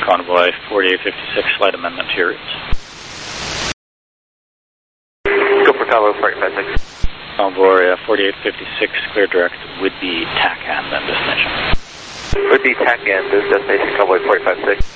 Convoy 4856, slight amendment to your routes. Go for Convoy 4856. Convoy 4856, clear direct would be TACAN, then destination. Would be TACAN, destination Convoy 4856.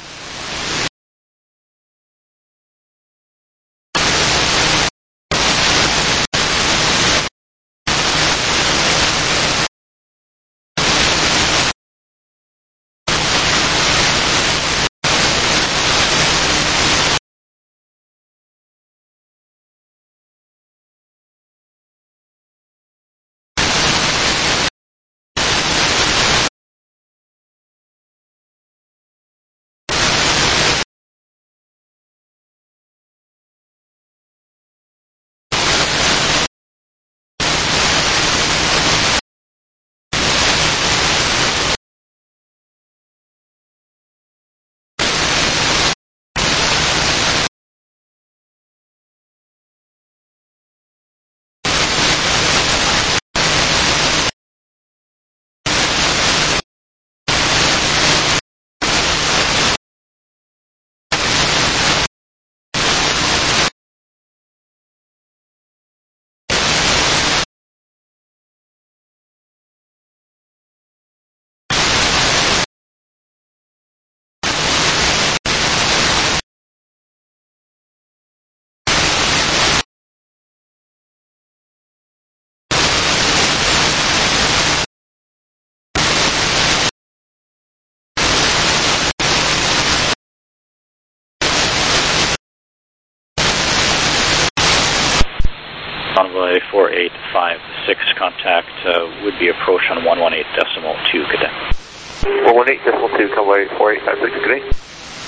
Convoy 4856, contact would be approach on 118.2, cadet. 118.2, Convoy 4856, good day.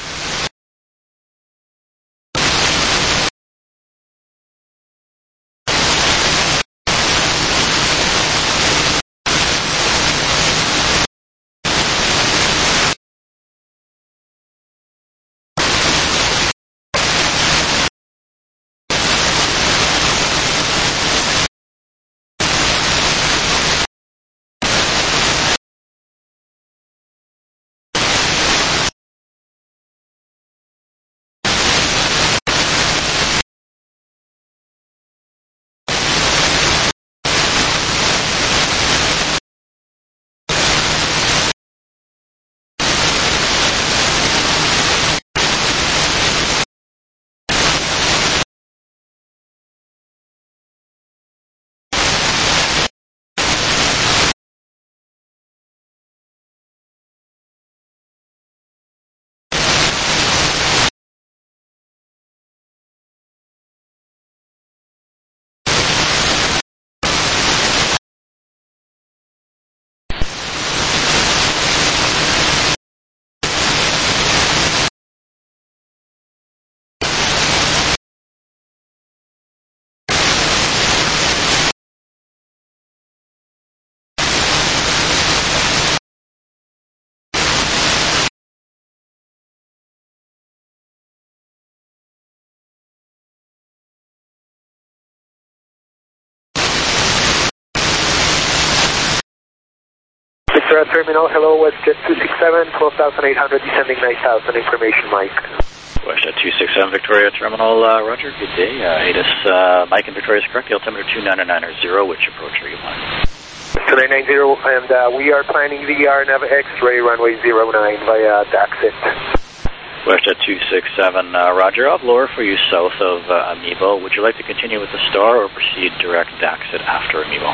Terminal, hello, WestJet 267, 12,800, descending 9,000, information Mike. WestJet 267, Victoria Terminal, roger, good day. ATIS, Mike and Victoria is correct, the altimeter 299.0, which approach are you on? 2990, and we are planning the RNAV X-ray runway 09 via Daxit. WestJet 267, roger, I'll lower for you south of Amibo. Would you like to continue with the star or proceed direct Daxit after Amibo?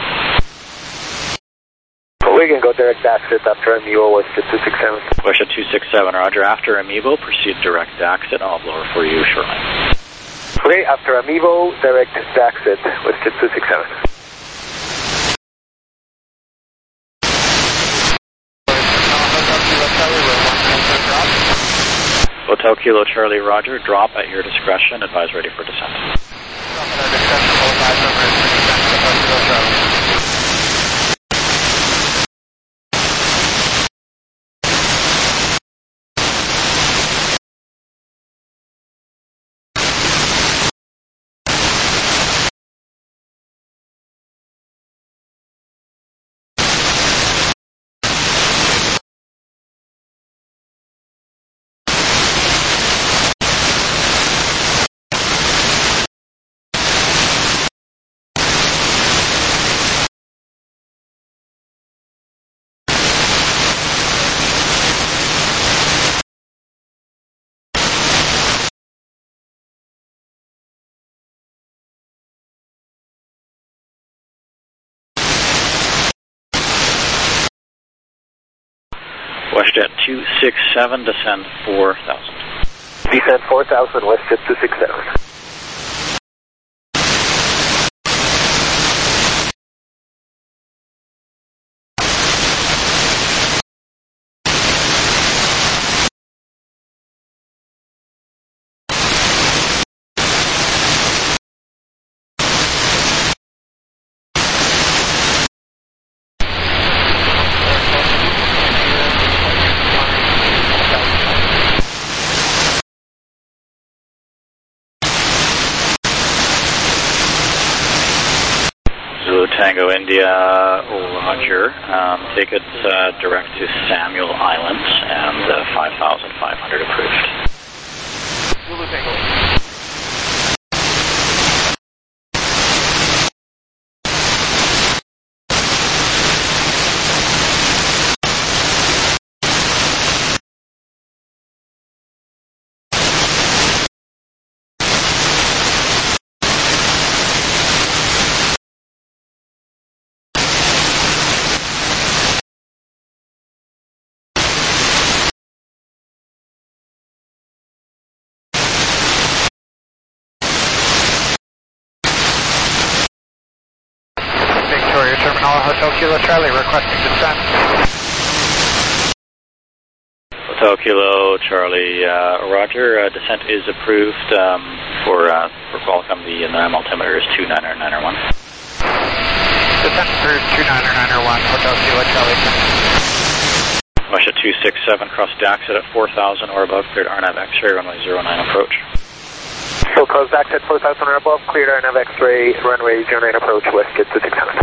We can go direct Daxit after Amibo, WestJet 267. WestJet 267, roger. After Amibo, proceed direct Daxit. I'll blow for you shortly. Okay, after Amibo, direct Daxit, WestJet 267. Hotel Kilo Charlie, roger. Drop at your discretion. Advise ready for descent. WestJet 267, descend 4,000. Descend 4,000, WestJet 267. Tango India, Roger. Take it direct to Samuel Island and 5,500 approved. Zulu Tango. Victoria Terminal, Hotel Kilo Charlie, requesting descent. Hotel Kilo Charlie, Roger. Descent is approved for Qualcomm. The altimeter is 29901. Descent approved 29901, Hotel Kilo Charlie. Russia 267, cross Daxit at 4,000 or above, cleared RNAV X-ray, runway 09 approach. So close Daxit 4,000 or above, cleared RNAV X-ray, runway 09 approach, WestJet 267.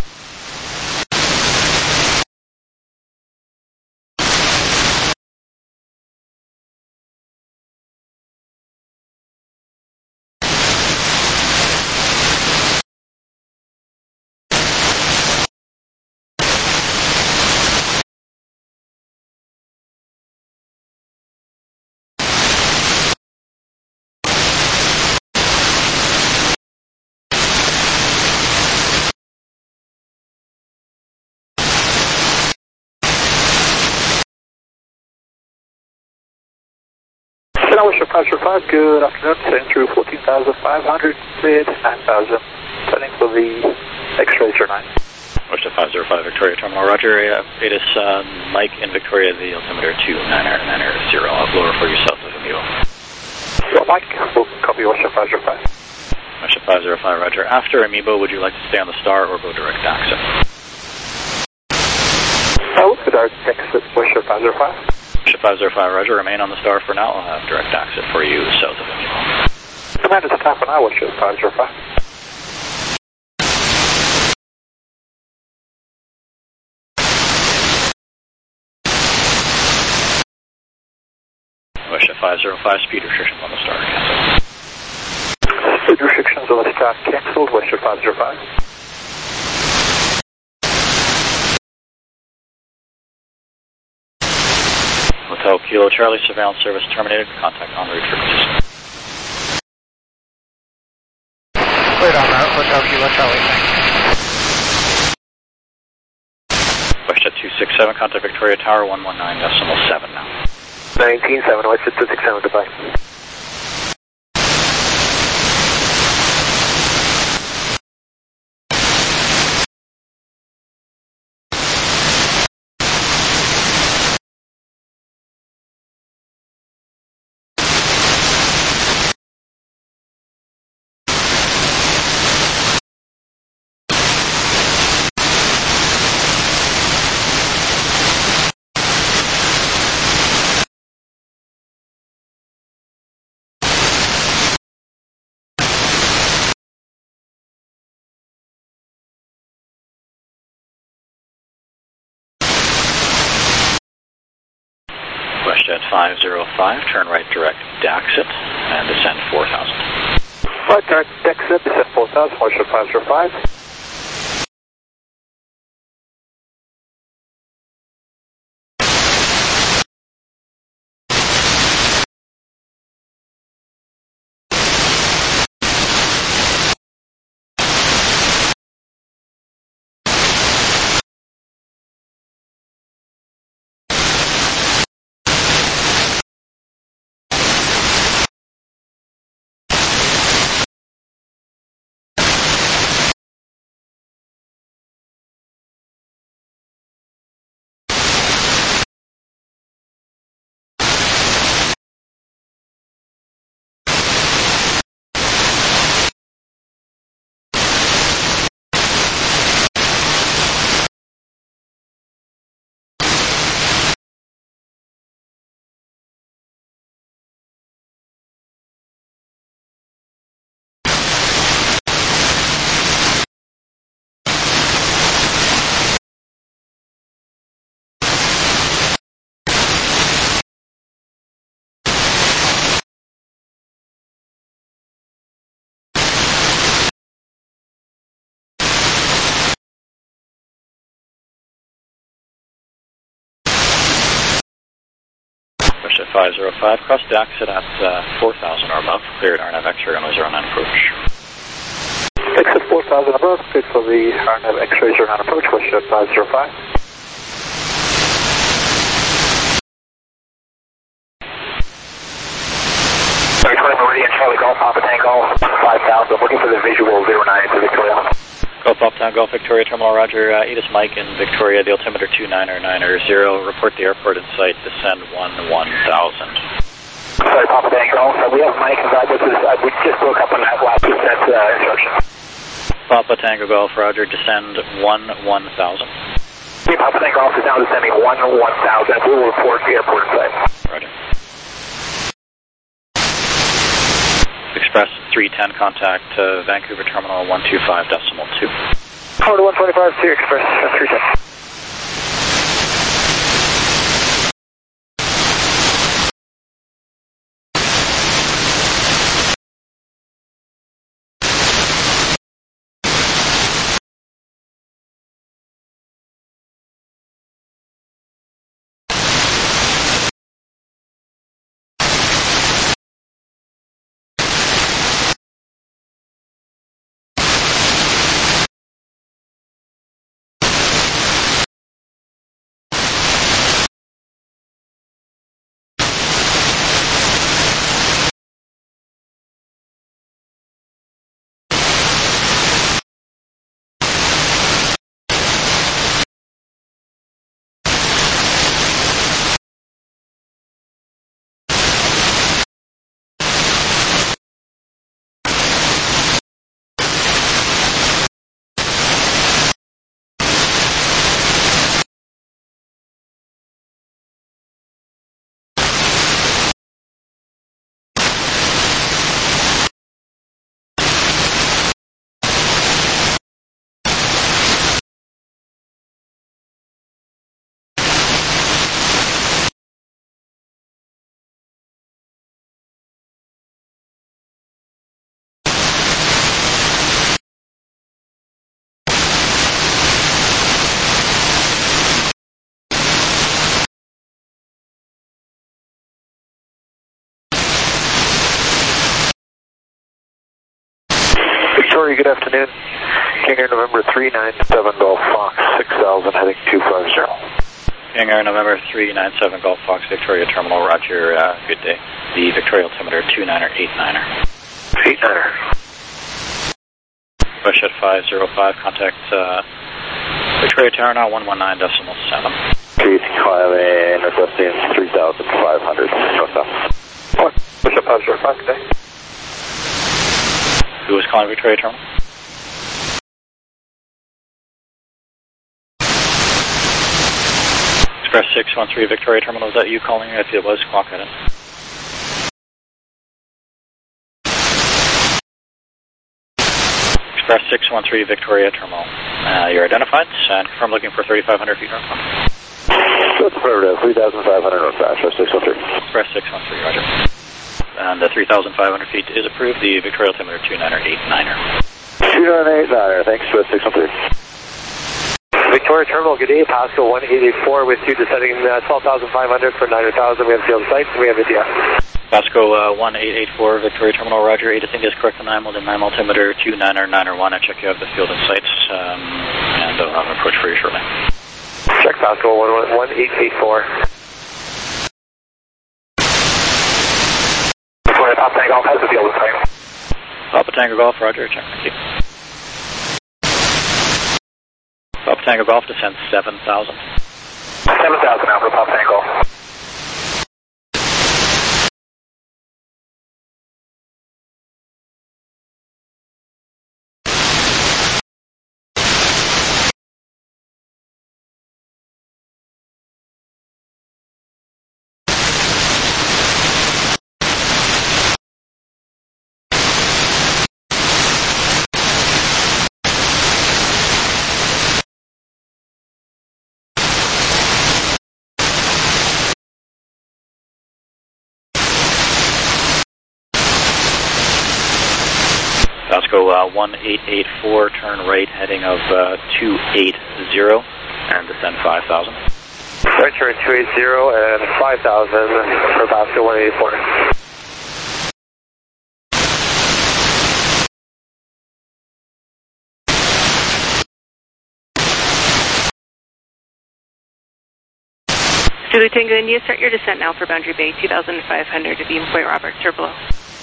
Worship 505, good afternoon, sending through 14,500, mid 9,000, sending for the X-ray 09. Worship 505, Victoria Terminal, Roger. It is Mike in Victoria, the altimeter 29990, blower for you south of Amibo. So Mike, we'll copy Worship 505. Worship 505, Roger. After Amibo, would you like to stay on the star or go direct Daxit? Oh, good exit, Worship 505. Worship 505, Roger. Remain on the star for now. I'll have direct Daxit for you south of Amibo. Command is half an hour, Worship 505. Worship 505, speed restrictions on the star. Speed restrictions on the star cancelled, Worship 505. Hotel Kilo Charlie, surveillance service terminated. Contact en route frequencies. Cleared en route, Hotel Kilo Charlie, thanks. WestJet 267, contact Victoria Tower 119.7 now. 19.7, WestJet 267, goodbye. WestJet 505, turn right direct Daxit and descend 4,000. Right direct Daxit, descend 4,000, Worship 505. 505, cross the exit at 4,000 or above, cleared RNAV X-ray runway 09 approach. Exit 4,000 above, cleared for the RNAV X-ray 09 approach, question 505. Meridian, Charlie Golf, Papa Tango, 5,000, looking for the visual 09 to Victoria. Golf Papa Tango, Golf Victoria, Terminal Roger, Edis Mike in Victoria, the altimeter 29990, report the airport in sight, descend 1000. Sorry, Papa Tango, we have Mike, we just broke up on that last descent instruction. Papa Tango Golf Roger, descend 1000. Yeah, Papa Tango Golf is now descending 1000, we will report the airport in sight. Roger. Express 310, contact Vancouver Terminal 125.2. Forward 125 to Express 310. Victoria, good afternoon. King Air November 397 Golf Fox 6000 heading 250. King Air November 397 Golf Fox Victoria Terminal, Roger, good day. The Victoria altimeter 29er89er. 89er. Push at 505, contact Victoria Tower now 119.7. Please climb in northwesting 3,500 northbound. Push up 505 today. Who was calling Victoria Terminal? Express 613 Victoria Terminal, is that you calling? If it was, clock it in. Express 613 Victoria Terminal. You're identified and confirm looking for 3,500 feet northbound. That's affirmative, 3,500 northbound, Express 613. Express 613, Roger. And the 3,500 feet is approved, the Victoria altimeter 29er89er. 29er89er, thanks, Express 613. Victoria Terminal, good day, Pascal 1884 with you descending 12,500 for 900,000. We have field sights and we have India. Pasco 1884 Victoria Terminal, Roger, 8 I think is correct on 9 with the 9 altimeter 29er91. I check you have the field and sights and I'll have an approach for you shortly. Check Pascal 1884. Victoria Papa Tango Golf has the field and sights. Papa Tango Golf, Roger, check, thank you. Papa Tango Golf descends 7,000. 7,000 now for Papa Tango Golf. Pasco 1884, turn right heading of 280 and descend 5,000. Right turn 280 and 5,000 for Pasco 184. Zulu Tango India, start your descent now for Boundary Bay, 2,500 to Beam Point Robert, or below.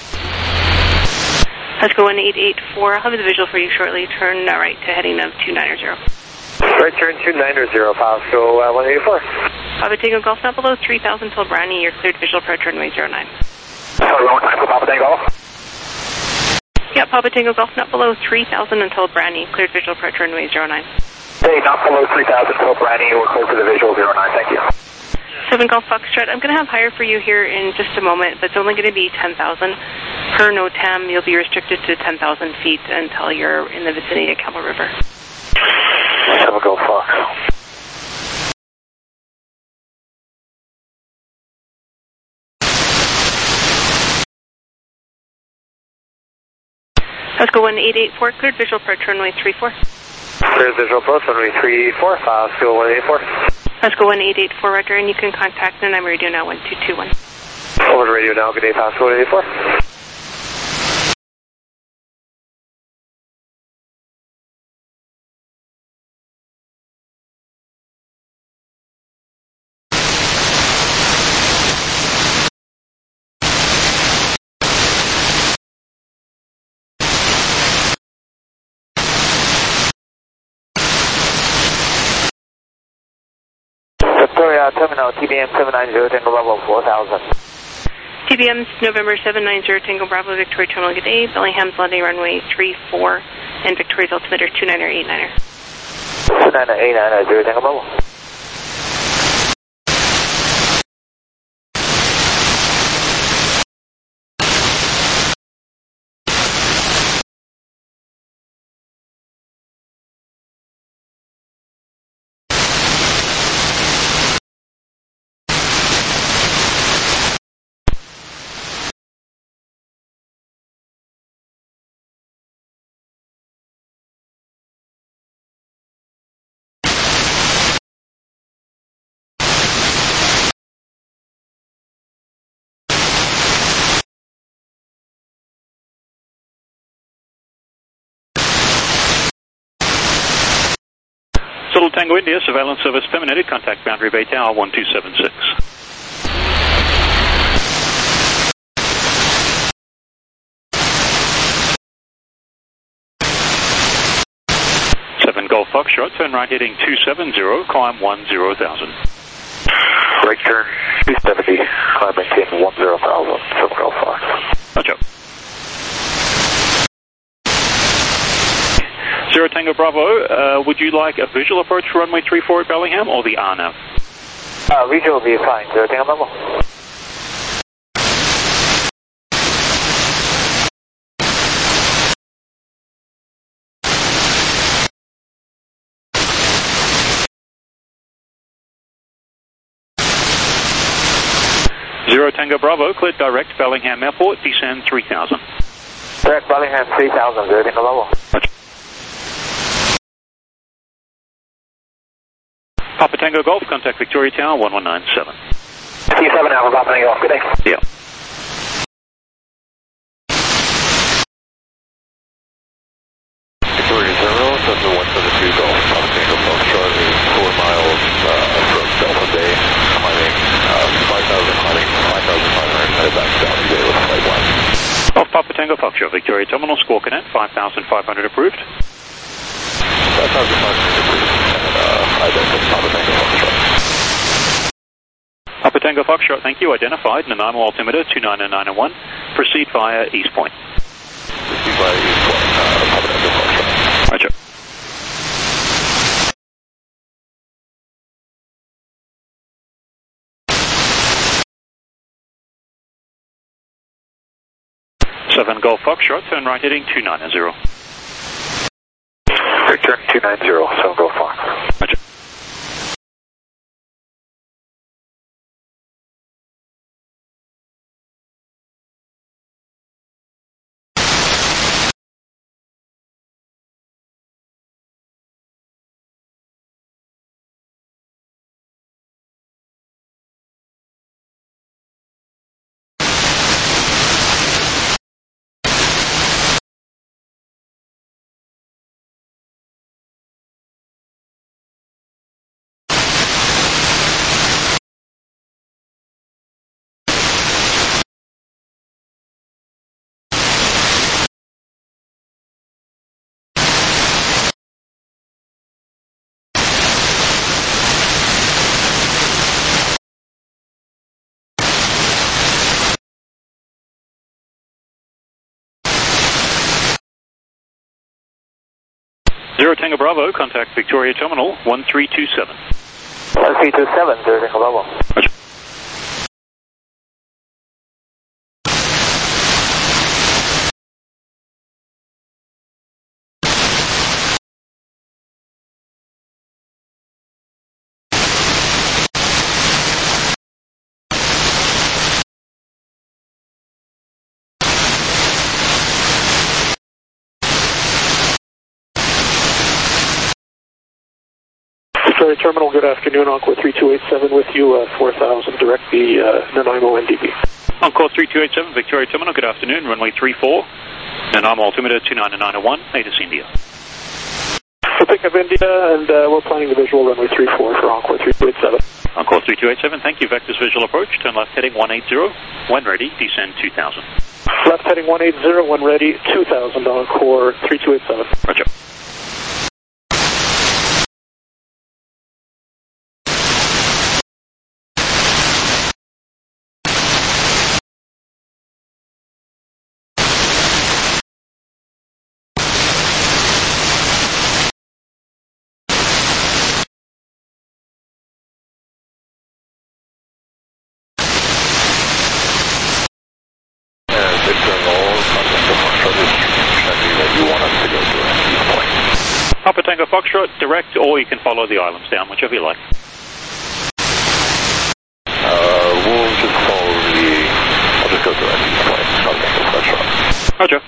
Pasco 1884, I'll have the visual for you shortly. Turn right to heading of 290. Right turn 290, Pasco 184. Papa Tango Golf, not below 3,000 till Brownie, you're cleared visual approach runway 09. Sorry, one time for Papa Tango. Yeah, Papa Tango Golf, not below 3,000 until Brownie, cleared visual approach runway 09. Hey, not below 3,000 till Brownie, we're clear for the visual 09, thank you. 7 Golf Foxtrot, I'm going to have higher for you here in just a moment, but it's only going to be 10,000. Per NOTAM, you'll be restricted to 10,000 feet until you're in the vicinity of Campbell River. 7 Golf Fox. Let's go 1884, cleared visual approach runway 34. Cleared visual approach runway 34, Pasco 184. Let's go 1884, Roger, and you can contact, and I'm radio now 1221. Over to radio now, good day, Pasco 184. Victoria Terminal, TBM 790, Tango Bravo 4000. TBM's November 790, Tango Bravo, Victoria Terminal, good day. Bellingham's landing runway 34, and Victoria's altimeter 2989er. 2989, Tango Bravo. Zulu Tango India, surveillance service terminated. Contact Boundary Bay Tower 1276. Golf Foxtrot, turn right heading 270, climb 10,000. Right turn 270, climb maintain 10,000, 7 Golf Fox. Roger. 0 Tango Bravo, would you like a visual approach for runway 34 at Bellingham or the RNAV? Visual will be fine, 0 Tango Bravo. Tango Bravo, cleared direct Bellingham Airport, descend 3,000. Direct Bellingham 3,000, 0 Tango Bravo. Papa Tango Golf, contact Victoria Tower 1197. T7 Alpha Papa Tango Golf, good day. Yeah. Victoria 0, Cessna 172 Golf, Papa Tango Foxtrot is 4 miles from Delta Bay, climbing 5,500, headed back to Boundary Bay with flight 1. Off Papa Tango Foxtrot, Victoria Terminal, Squawk Connect, 5,500 approved. 5,500 approved, and Papa Tango Foxtrot. Papa Tango Foxtrot, thank you, identified, Nanaimo altimeter 29901, proceed via East Point. Proceed via East Point, Papa Tango Foxtrot. Roger. Golf Foxtrot, turn right heading 290. Turn 290, 7 Golf Fox. Roger. Zero Tango Bravo, contact Victoria Terminal 1327. 1327, 0 Tango Bravo. Roger. Victoria Terminal, good afternoon. Encore 3287 with you, 4000, direct the Nanaimo NDB. Encore 3287, Victoria Terminal, good afternoon. Runway 34, Nanaimo altimeter 29901, Natus India. We'll pick up India, and we're planning the visual runway 34 for Encore 3287. Encore 3287, thank you. Vectors visual approach, turn left heading 180. When ready, descend 2000. Left heading 180, when ready, 2000, Encore 3287. Roger. Papa Tango Foxtrot, direct, or you can follow the islands down, whichever you like. We'll just follow I'll just go direct east point. Papa Tango Foxtrot. Roger.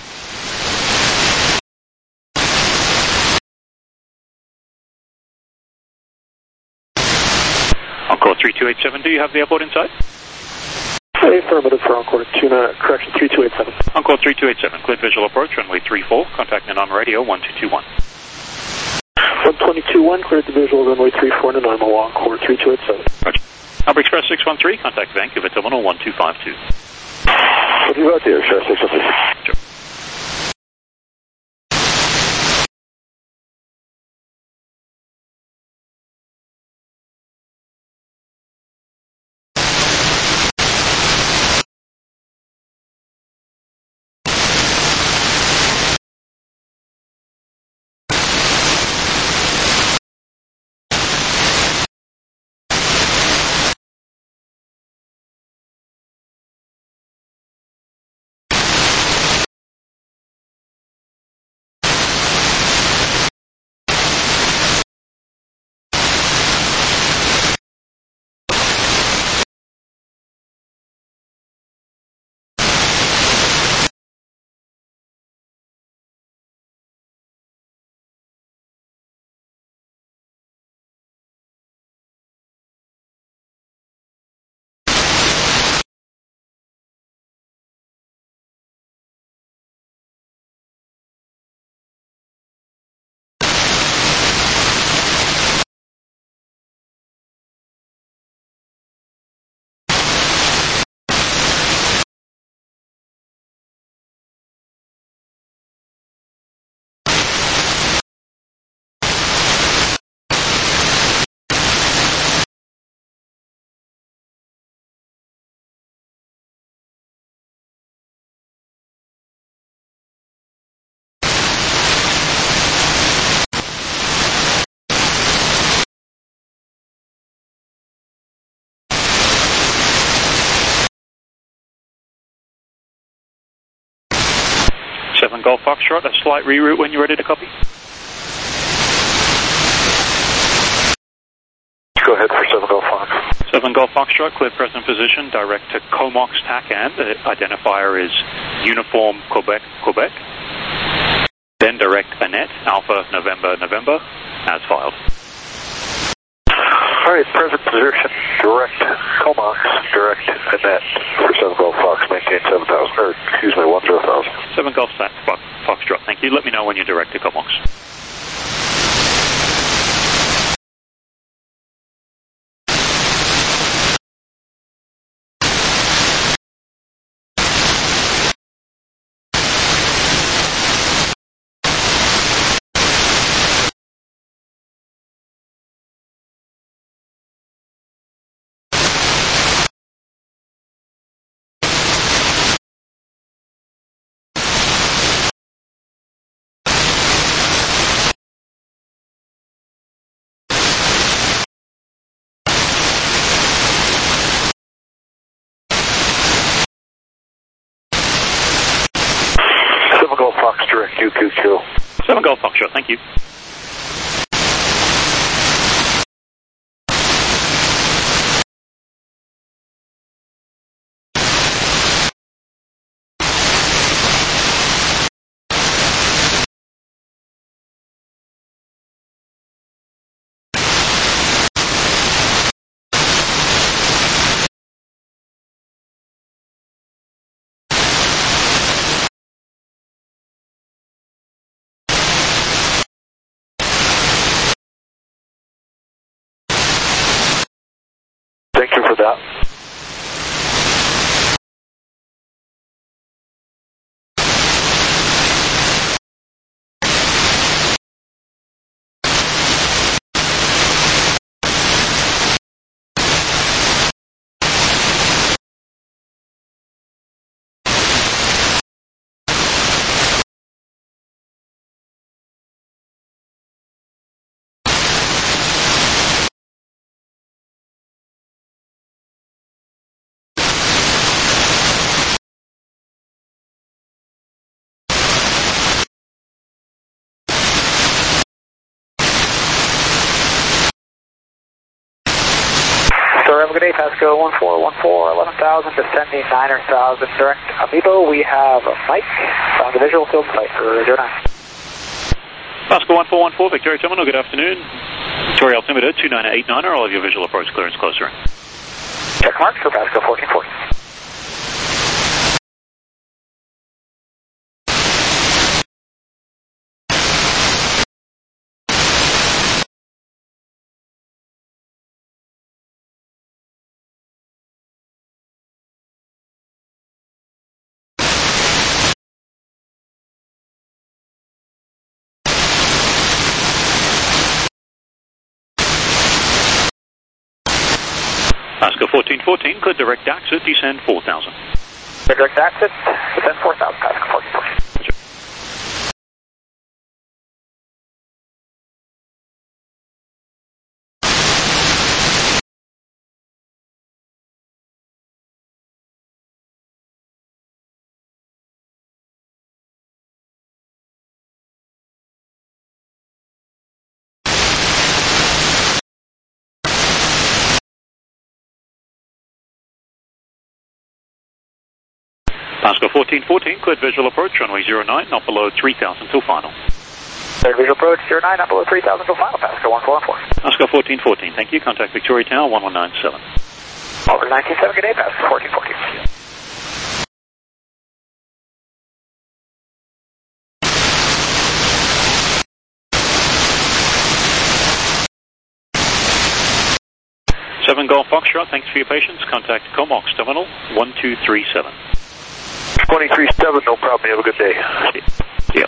Encore 3287, do you have the airport in sight? Affirmative for Encore, correction 3287. Encore 3287, cleared visual approach, runway 34, contact Nanaimo Radio 1221. 1221, cleared the visual, runway 34, Nanaimo, Encore 3287. Roger. Albert Express 613, contact Vancouver Terminal 1252. What do you got there, Express 613? Sure. Golf Foxtrot, a slight reroute when you're ready to copy. Go ahead for 7 Golf Fox. 7 Golf Foxtrot, clear present position, direct to Comox TACAN. The identifier is Uniform Quebec, Quebec. Then direct Annette, Alpha November, November, as filed. All right, present position, direct Comox, direct Annette for 7 Golf Fox, maintain 7,000, or excuse me, 10,000. 7 Golf Foxtrot, thank you. Let me know when you're direct to Comox. Comox, direct UQ. 7 Golf Foxtrot, thank you. Thank you for that. Have a good day, Pasco 1414, 11,000, descending 9,000, direct Amiibo. We have Mike on the visual field site for 09. Pasco 1414, Victoria Terminal, good afternoon. Victoria altimeter 2989, all of your visual approach clearance closer in. Check mark for Pasco 1440. Pasco 1414, could direct exit, descend 4,000. Direct exit, descend 4,000, Pasco 1440. Pasco 1414, cleared visual approach, runway 09, not below 3,000 till final. Cleared visual approach, 09, not below 3,000 till final, Pasco 1414. Pasco 1414, thank you. Contact Victoria Tower 1197. Over 197, good day, Pasco 1414. Seven Golf Foxtrot, thanks for your patience. Contact Comox Terminal 1237. 237, no problem. You have a good day. Yeah.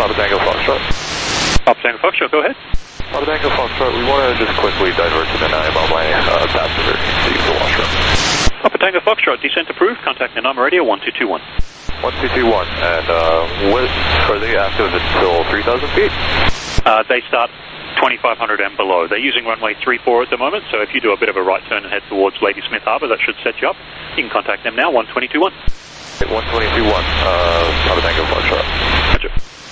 Papa Tango Foxtrot. Papa Tango Foxtrot, go ahead. Papa Tango Foxtrot, we want to just quickly divert to the 9 on my passenger to use the washroom. Papa Tango Foxtrot, descent approved. Contact Nanama Radio 1221. 1221, and are they active until 3,000 feet? They start 2,500 and below. They're using runway 34 at the moment, so if you do a bit of a right turn and head towards Ladysmith Harbour, that should set you up. You can contact them now, 1221. 1221, Papa Tango Foxtrot. Roger.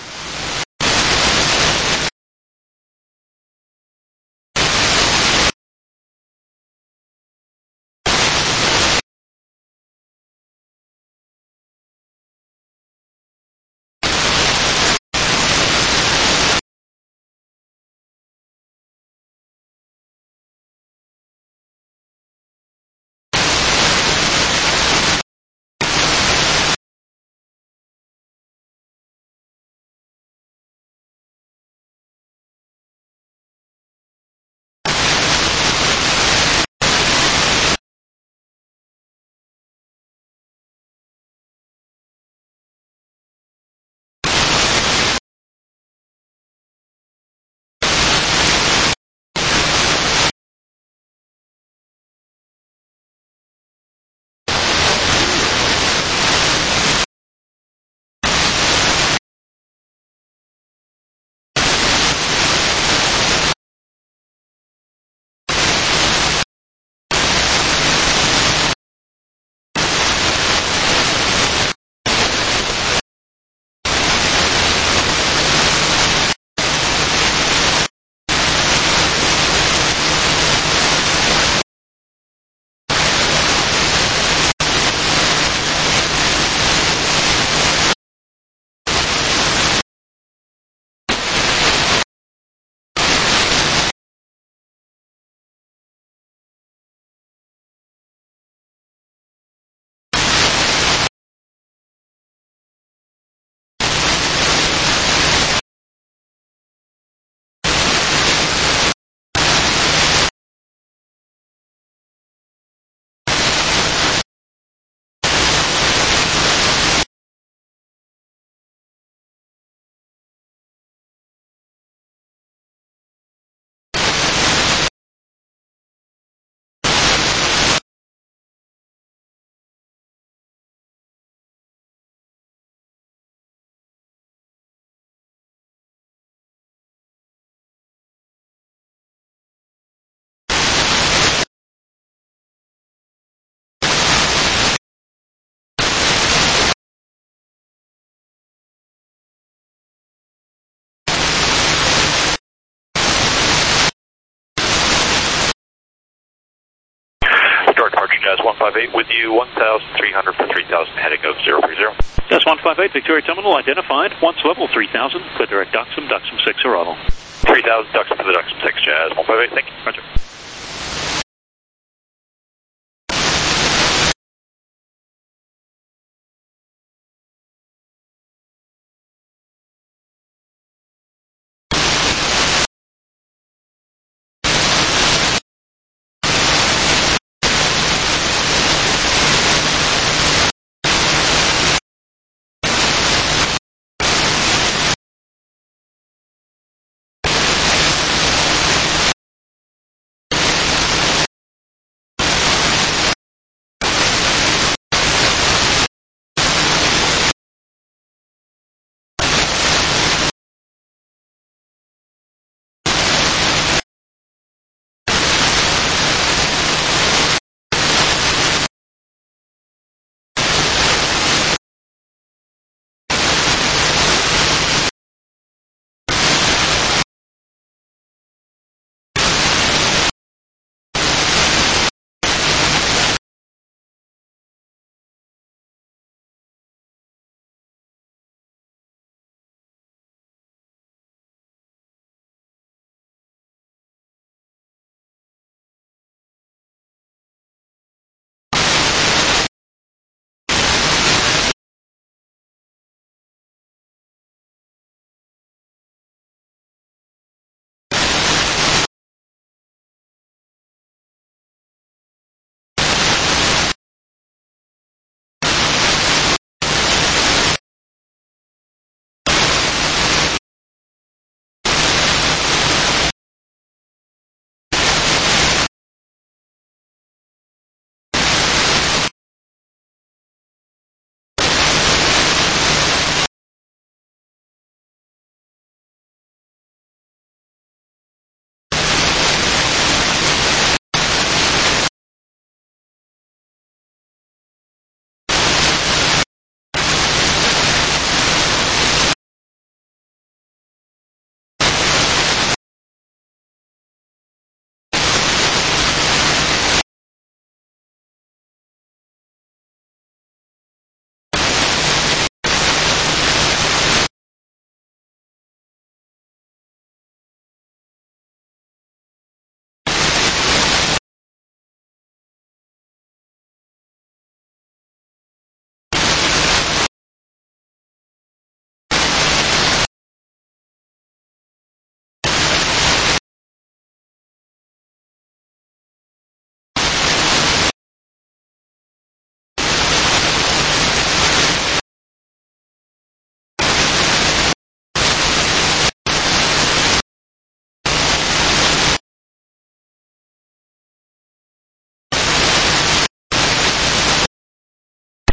Jazz 158 with you, 1,300 for 3,000, heading of 030. Jazz 158, Victoria Terminal identified. Once level 3,000, clear direct Duxham 6 arrival. 3,000 Duxham to the Duxham 6, Jazz 158, thank you. Roger.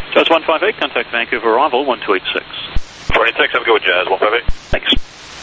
Jazz 158, contact Vancouver arrival 1286. 26, have a good one, Jazz 158. Thanks.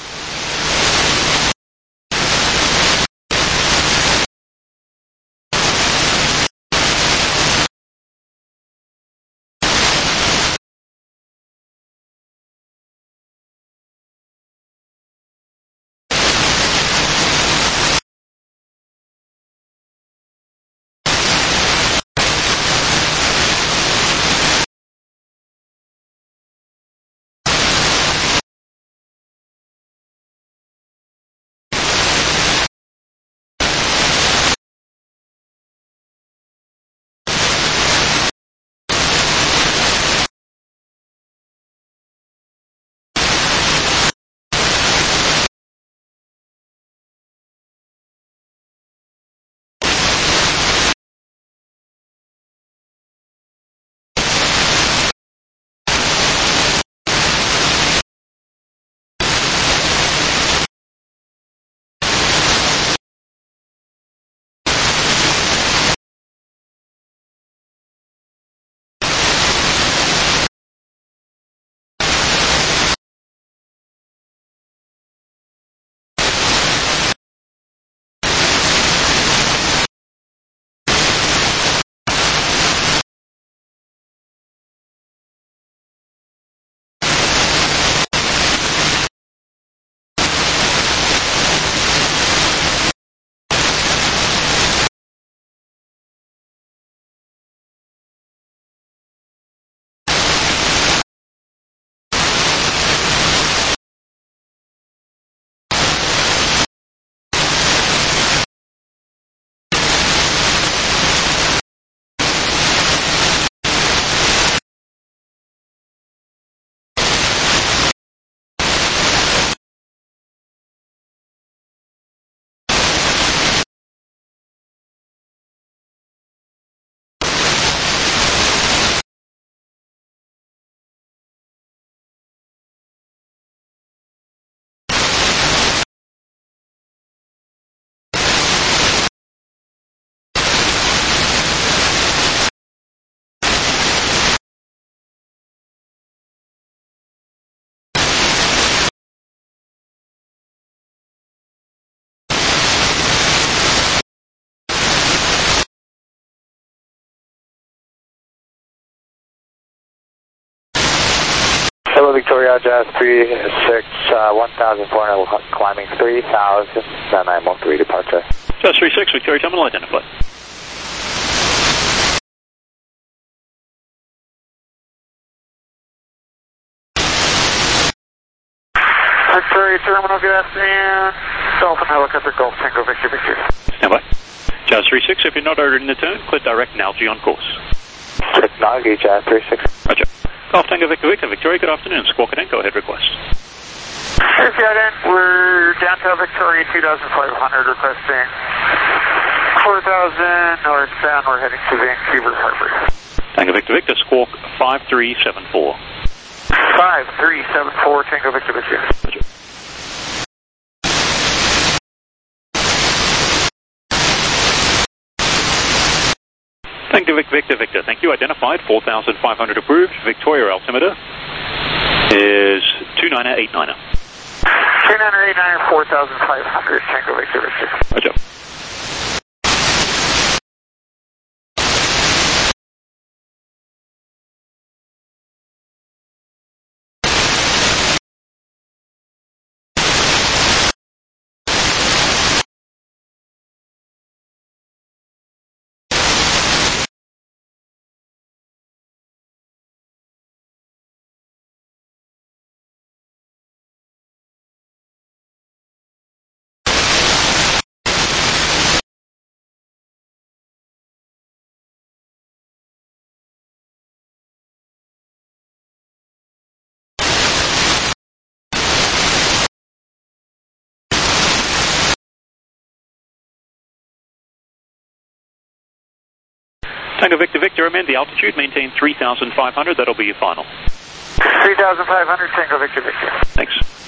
Hello, Victoria, Jazz 36, 1,400, climbing 3,000, 913 departure. Jazz 36, Victoria Terminal identified. Victoria Terminal, good afternoon. Dolphin Helicopter Golf Tango Victor Victor. Stand by. Jazz 36, if you're not already in the turn, clear direct and algae on course. Technology, Jazz 36. Roger. Golf Tango Victor Victor, Victoria, good afternoon. Squawk it in, go ahead, request. Hey, Fiat, we're downtown Victoria, 2,500, requesting 4,000 northbound. We're heading to Vancouver Harbor. Tango Victor Victor, squawk 5374. 5374, Tango Victor Victor. Roger. Tango Victor Victor, thank you. Identified, 4,500 approved. Victoria altimeter is 2989er. 2989, 4,500, Tango Victor Victor. Roger. Tango Victor Victor, amend the altitude, maintain 3,500, that'll be your final. 3,500, Tango Victor Victor. Thanks.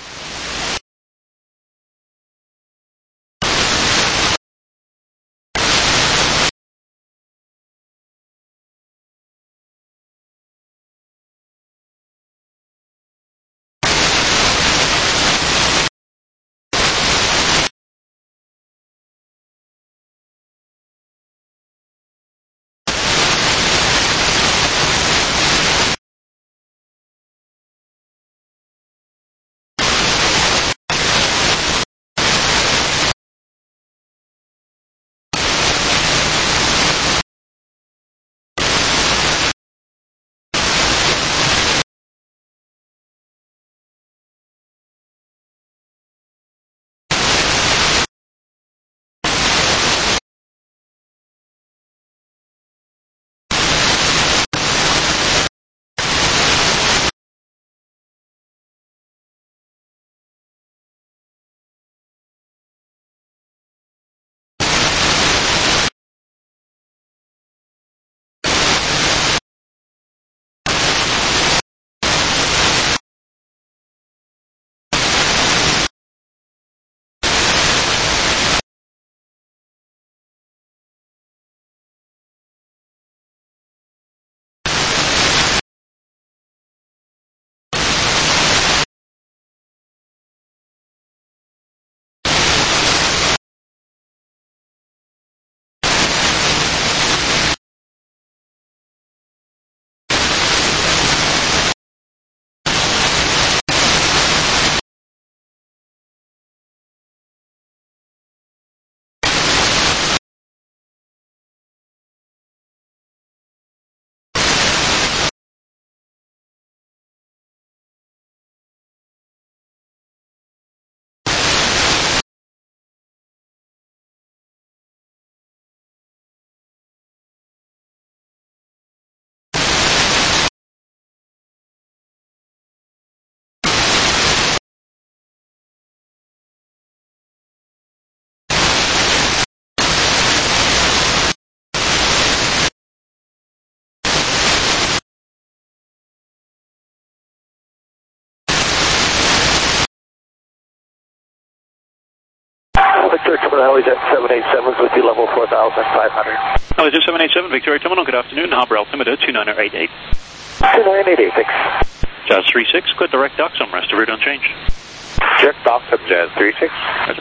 Victoria Terminal, Jet 787s with you, level 4,500. Jet 787, Victoria Terminal, good afternoon. Harbour altimeter 29088. 29088, thanks. Jazz 36, clear direct ducks on rest of route unchanged. Direct dock of Jazz 36.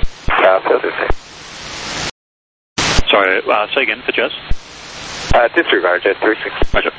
Sorry, say again for Jazz. Disregard Jet 36. Roger.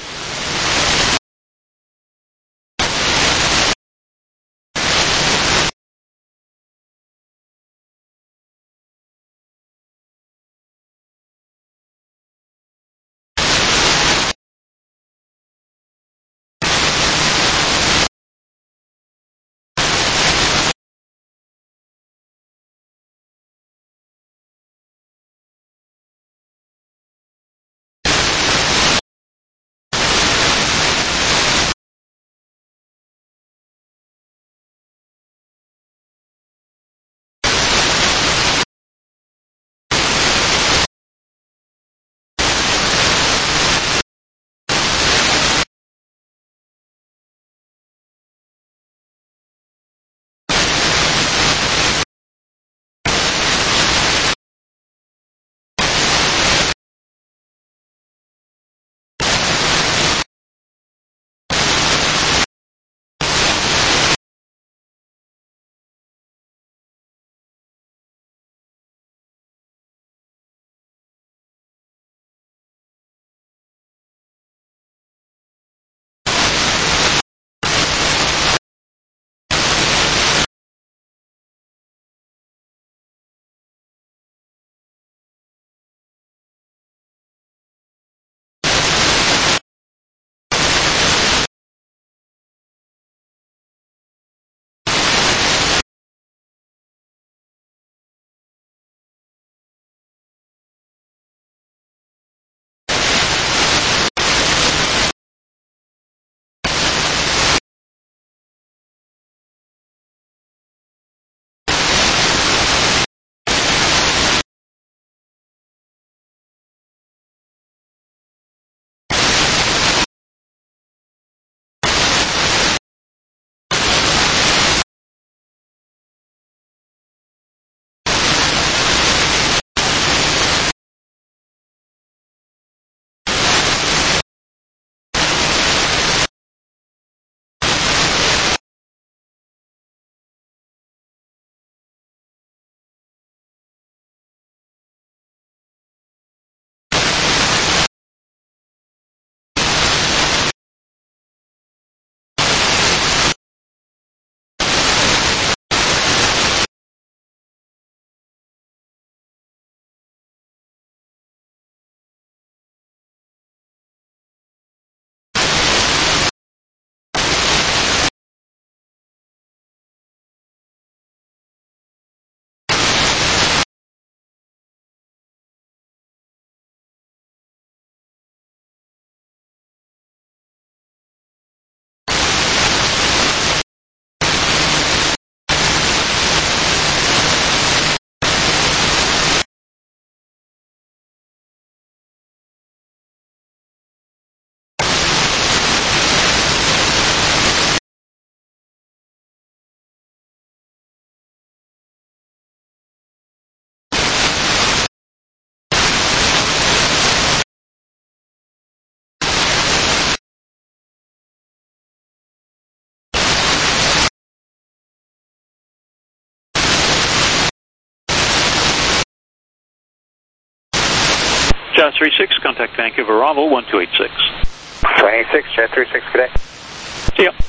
Jazz 36, contact Vancouver arrival 1286. 26, Jet 36, good day. See ya.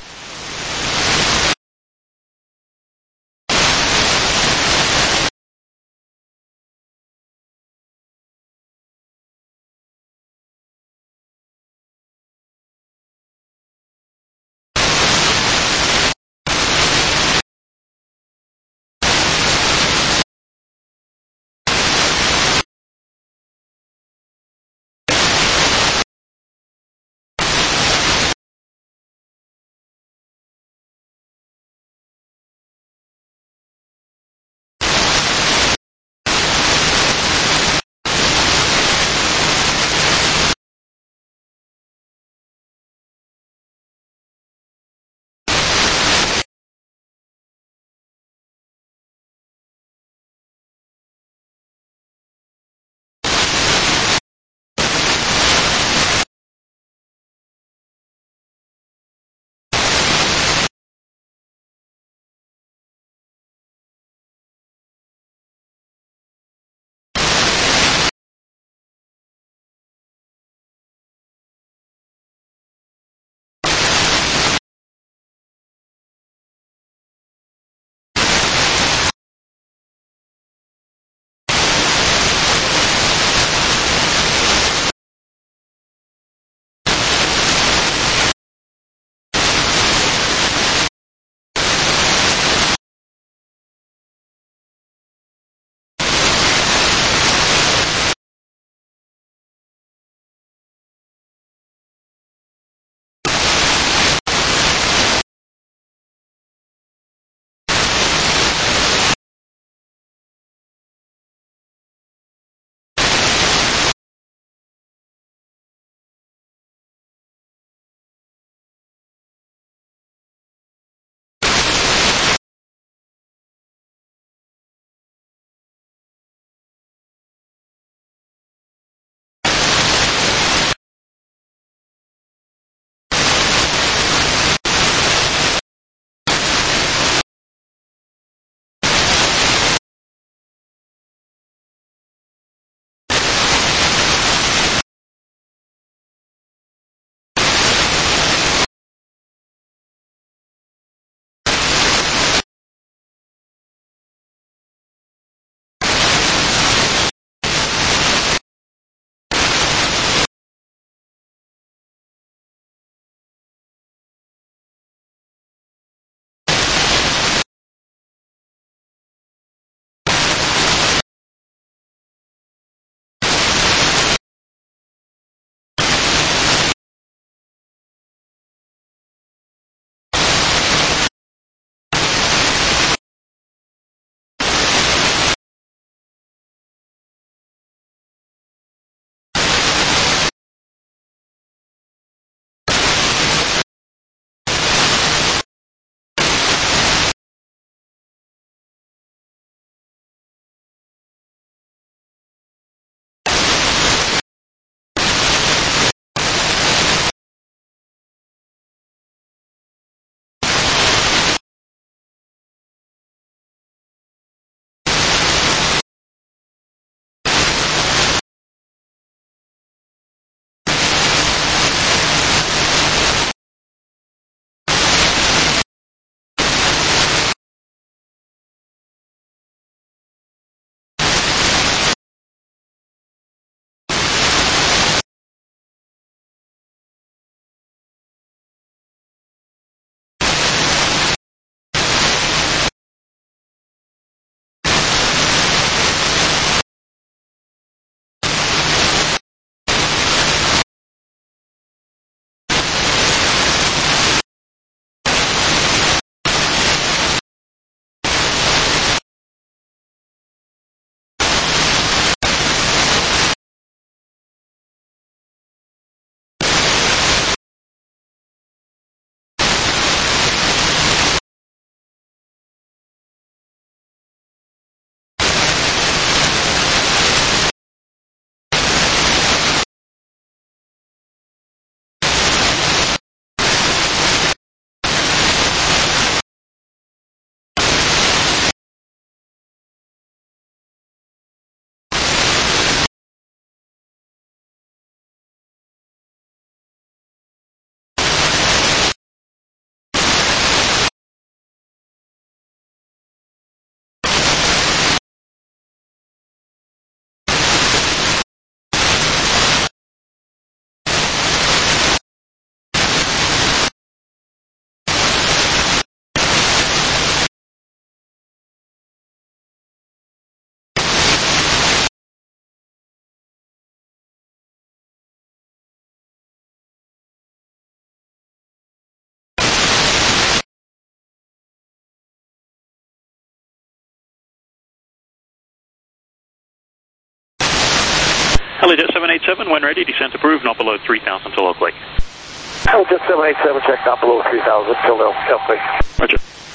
Helijet 787, when ready, descent approved, not below 3,000 till Oak Lake. Helijet 787, check not below 3,000 till Oak Lake. Roger.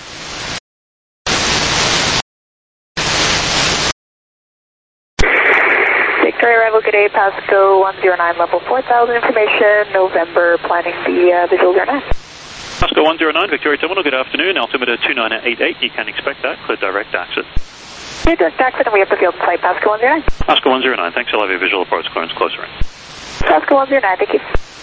Victoria arrival, good day, Pasco 109, level 4,000 information, November, planning the visual 09. Pasco 109, Victoria Terminal, good afternoon, altimeter 2988, you can expect that, clear direct exit. Clear direct exit, and we have the field in sight, Pasco 109. Pasco 109, thanks, I'll have your visual approach clearance closer in. Pasco 109, thank you.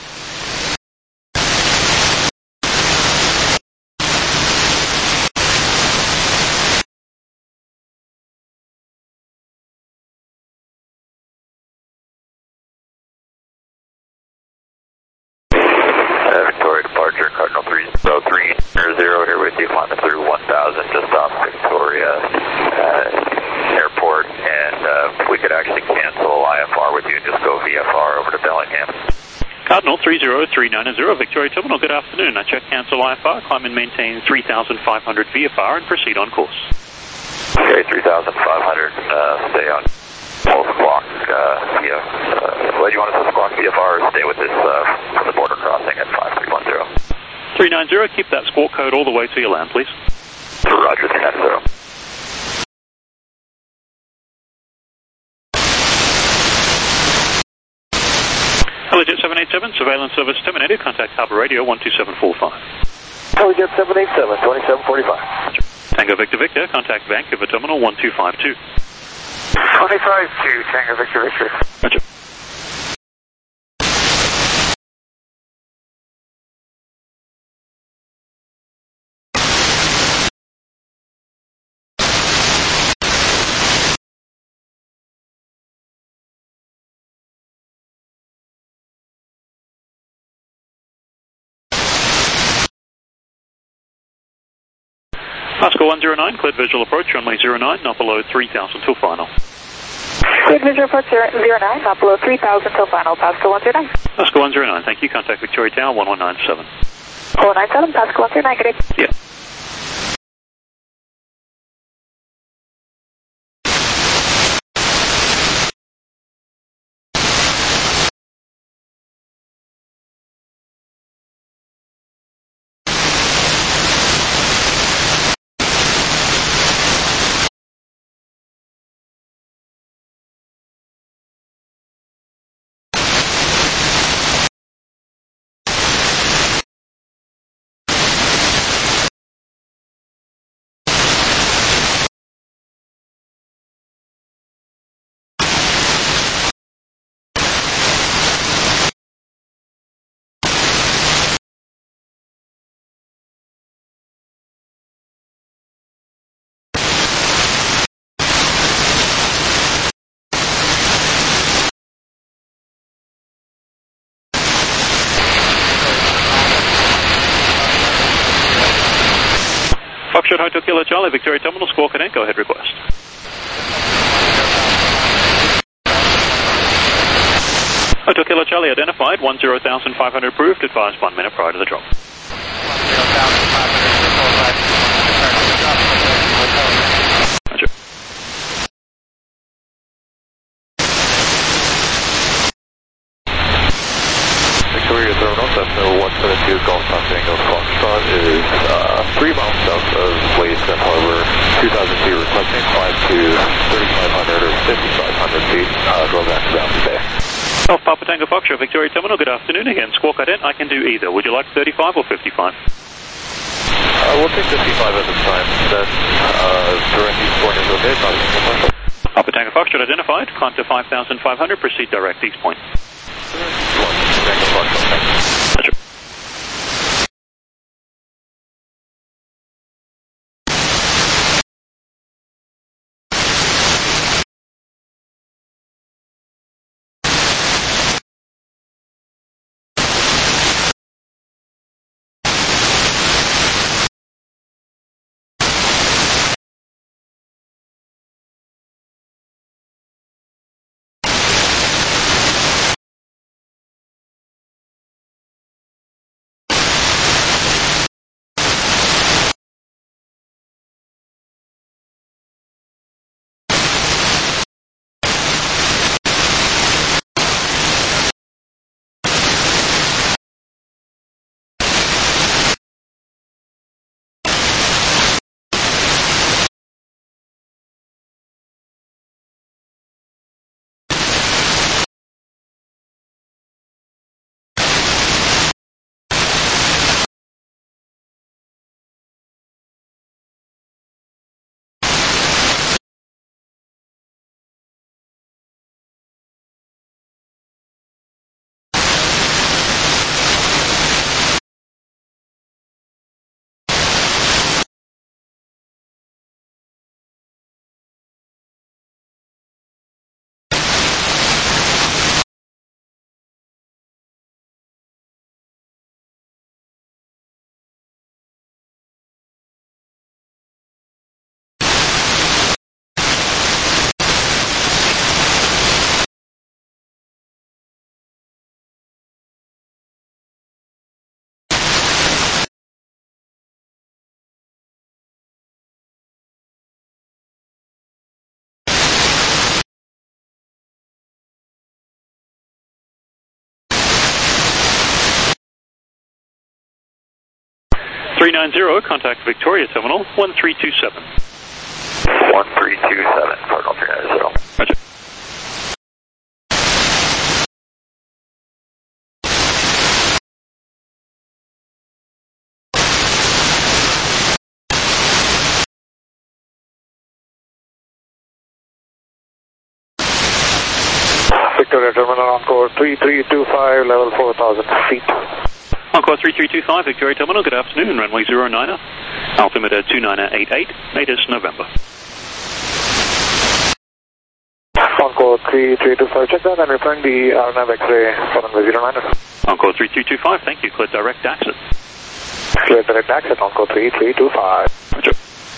Victoria departure, Cardinal 30300 here with you, flying through 1000 just off Victoria Airport, and we could actually cancel IFR with you and just go VFR over to Bellingham. Cardinal 30390, Victoria Terminal, good afternoon. I check cancel IFR, climb and maintain 3,500 VFR and proceed on course. Okay, 3,500, stay on full squawk via, well, you want us to squawk VFR or stay with this from the border crossing at 5310? 390, keep that squawk code all the way to your land, please. Roger, 390. Helijet 787, surveillance service terminated, contact Harbour Radio 12745. Helijet 787, 2745. Tango Victor Victor, contact Vancouver Terminal 1252. 25-2, Tango Victor Victor. Roger. Pasco 109, cleared visual approach, runway 09, not below 3,000 till final. Cleared visual approach 09, not below 3,000 till final, Pasco 109. Pasco 109, thank you, contact Victoria Tower 1197. 497, Pasco 109, good day. Yeah. Foxtrot Hotel Kilo Charlie, Victoria Terminal, squawk and go ahead request. Hotel Kilo Charlie identified, 10,500 approved, advised 1 minute prior to the drop. 10,500, Roger. Victoria Terminal, Cessna 172 Golf Tango Foxtrot is 3 miles south of Blaisdell Harbor, 2,000 feet requesting climb to 3,500 or 5,500 feet, go back to Bounty Bay. South Papa Tango Foxtrot, Victoria Terminal, good afternoon again. Squawk ident, I can do either. Would you like 35 or 55? We'll take 55 at this time. Then direct east point is okay, not commercial. Papa Tango Foxtrot identified, climb to 5,500, proceed direct east point. Tango Foxtrot, thanks. Roger. 390, contact Victoria Terminal 1327. 1327, Cardinal 390. Roger. Victoria Terminal, Encore 3325, level 4,000 feet. Encore 3325, Victoria Terminal, good afternoon, runway 09er, altimeter 2988, Natus November. Encore 3325, check that and return the RNAV X-ray for runway 09er. Encore 3325, thank you, clear direct exit. Clear direct exit, Encore 3325. Roger.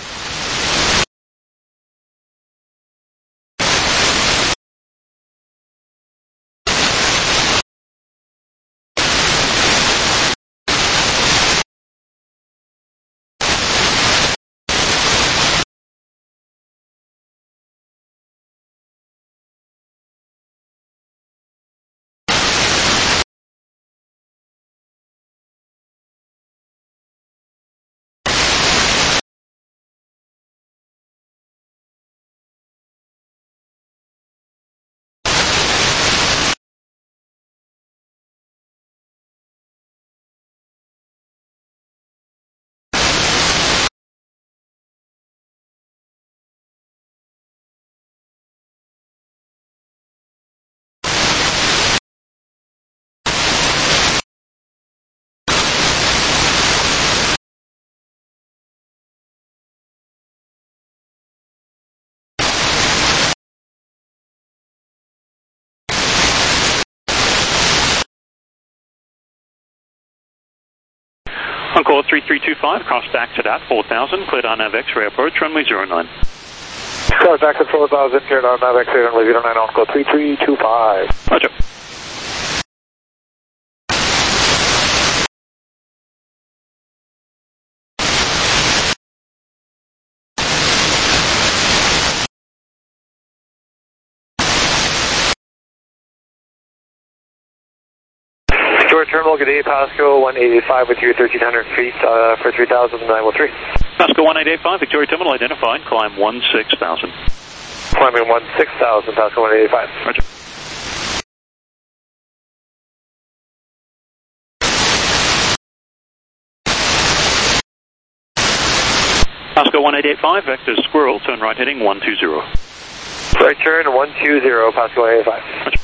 Encore 3325, cross exit at 4000, cleared RNAV X-ray approach, runway 09. Cross exit 4,000, cleared RNAV X-ray, runway 09, Encore 3325. Roger. Victoria Terminal, good day, Pasco 1885 with you 1,300 feet for 3,000, 903. Pasco 1885, Victoria Terminal identified, climb 16,000. Climbing 16,000, Pasco 1885. Roger. Pasco 1885, vector squirrel, turn right heading 120. Right turn 120, Pasco 1885. Roger.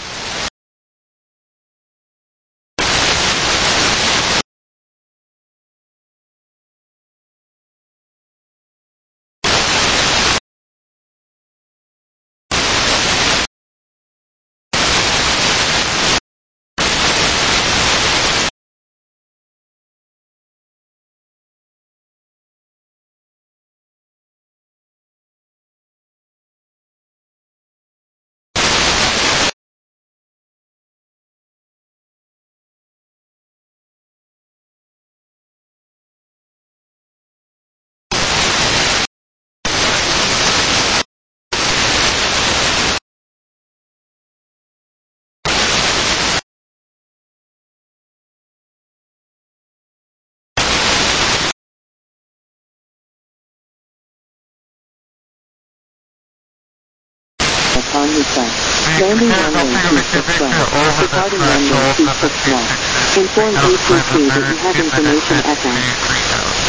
Upon request, landing runway 26 left, departing runway 26 left. Inform ATC that you have information FM.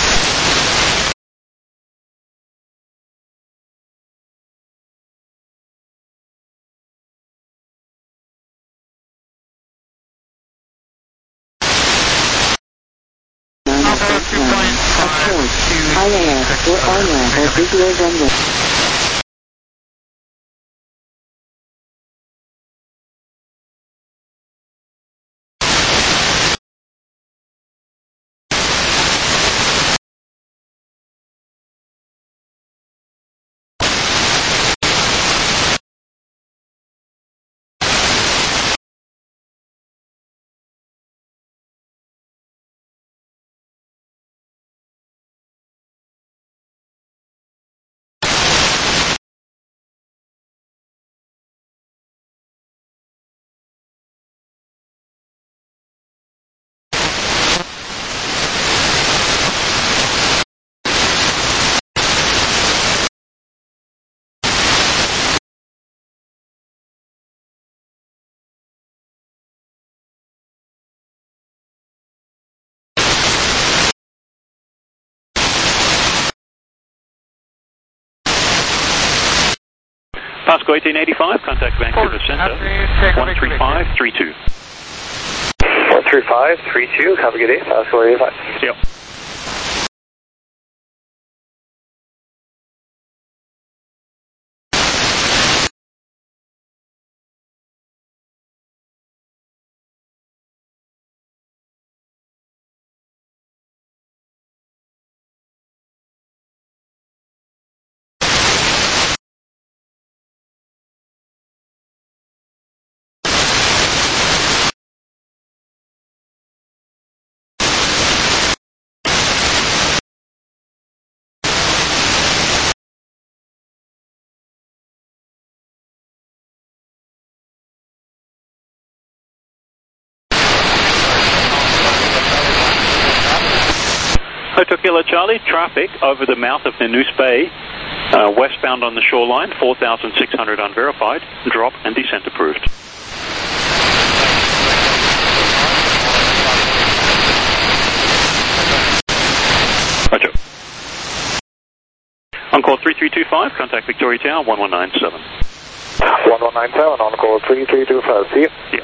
Approach, IAS or on-ramp or visual runway. Pasco 1885, contact Vancouver Centre, 13532. 13532, have a good day, Pasco 85. Yep. Hotel Kilo Charlie, traffic over the mouth of Nanoose Bay, westbound on the shoreline, 4,600 unverified, drop and descent approved. Roger. On call 3325, contact Victoria Tower, 1197. 1197, on call 3325, see you. Yeah.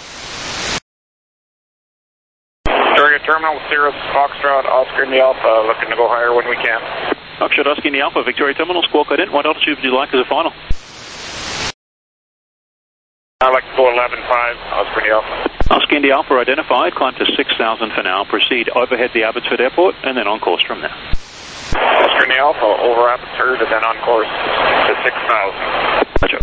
Victoria Terminal, Cirrus Foxtrot, Oscar in the Alpha, looking to go higher when we can. Foxtrot, Oscar in the Alpha, Victoria Terminal, squawk code in. What altitude would you like as a final? I'd like to go 11.5, Oscar in the Alpha. Oscar in the Alpha identified, climb to 6,000 for now. Proceed overhead the Abbotsford Airport and then on course from there. Oscar in the Alpha, over Abbotsford and then on course to 6,000. Roger.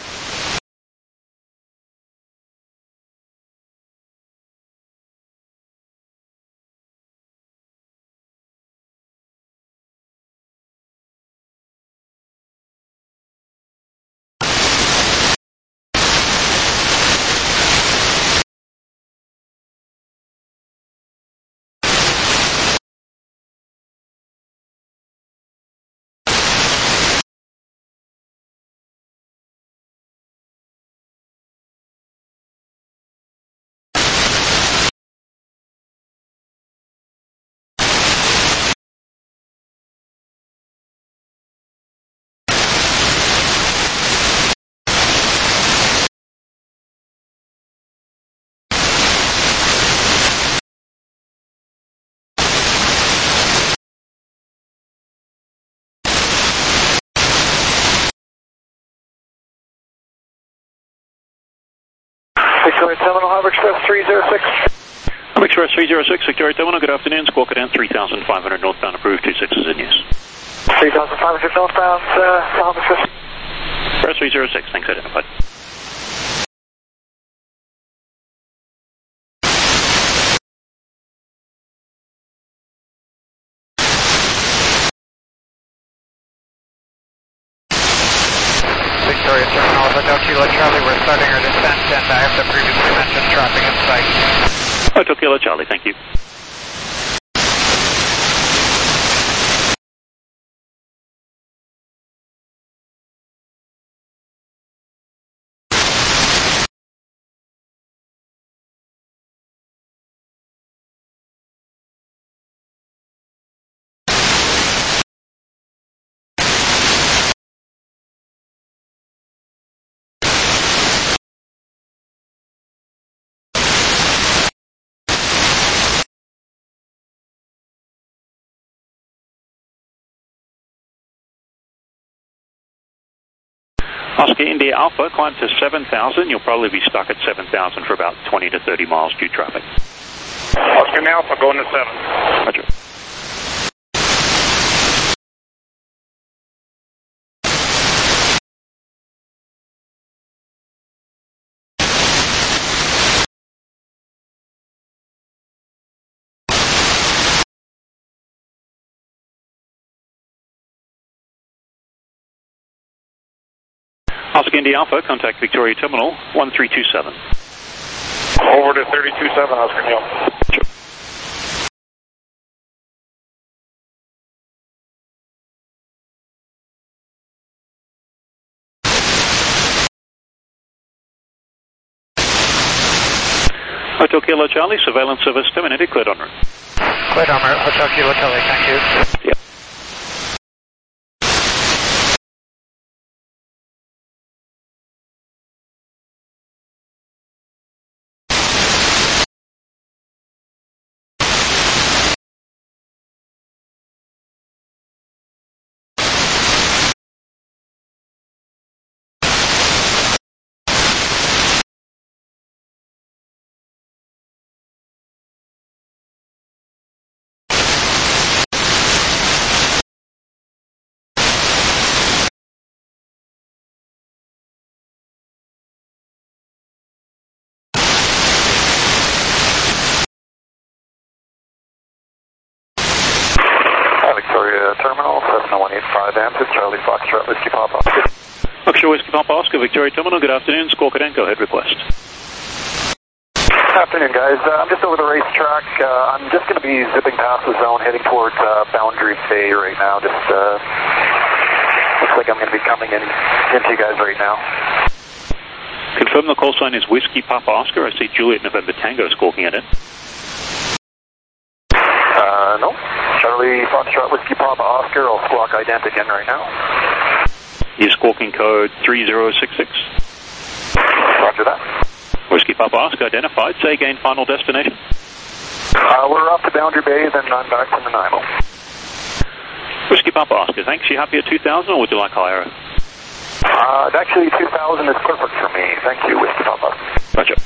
Victoria Terminal, Harbour Express 306. Harbour Express 306, Victoria Terminal, good afternoon. Squawk it down, 3,500 northbound approved, 26 is in use. 3,500 northbound, Harbour Express. Express 306, thanks, identified. Victoria Terminal, Hotel Kilo Charlie, we're starting our descent and I have the previously mentioned traffic in sight. Hotel Kilo Charlie, thank you. Oscar India Alpha, climb to 7,000. You'll probably be stuck at 7,000 for about 20 to 30 miles due traffic. Oscar India Alpha, going to 7. Roger. Oscar India Alpha, contact Victoria Terminal, 1327. Over to 327, Oscar India Alpha. Sure. Hotel Kilo Charlie, surveillance service terminated, cleared en route. Cleared en route, Hotel Kilo Charlie, thank you. Yep. Cessna 185 Amsterdam, Charlie Foxtrot, Whiskey Papa Oscar. Foxtrot Whiskey Papa Oscar, Victoria Terminal, good afternoon. Squawk Cadet, go ahead, request. Good afternoon, guys. I'm just over the racetrack. I'm just going to be zipping past the zone, heading towards Boundary Bay right now. Just looks like I'm going to be coming into you guys right now. Confirm the call sign is Whiskey Papa Oscar. I see Juliet November Tango squawking at it. No. Charlie Foxtrot Whiskey Papa Oscar. I'll squawk ident again right now. You're squawking code 3066. Roger that. Whiskey Papa Oscar identified. Say again, final destination. We're off to Boundary Bay, then I'm back from the Nanaimo. Whiskey Papa Oscar, thanks. You happy at 2,000 or would you like higher? Actually, 2,000 is perfect for me. Thank you, Whiskey Papa. Roger.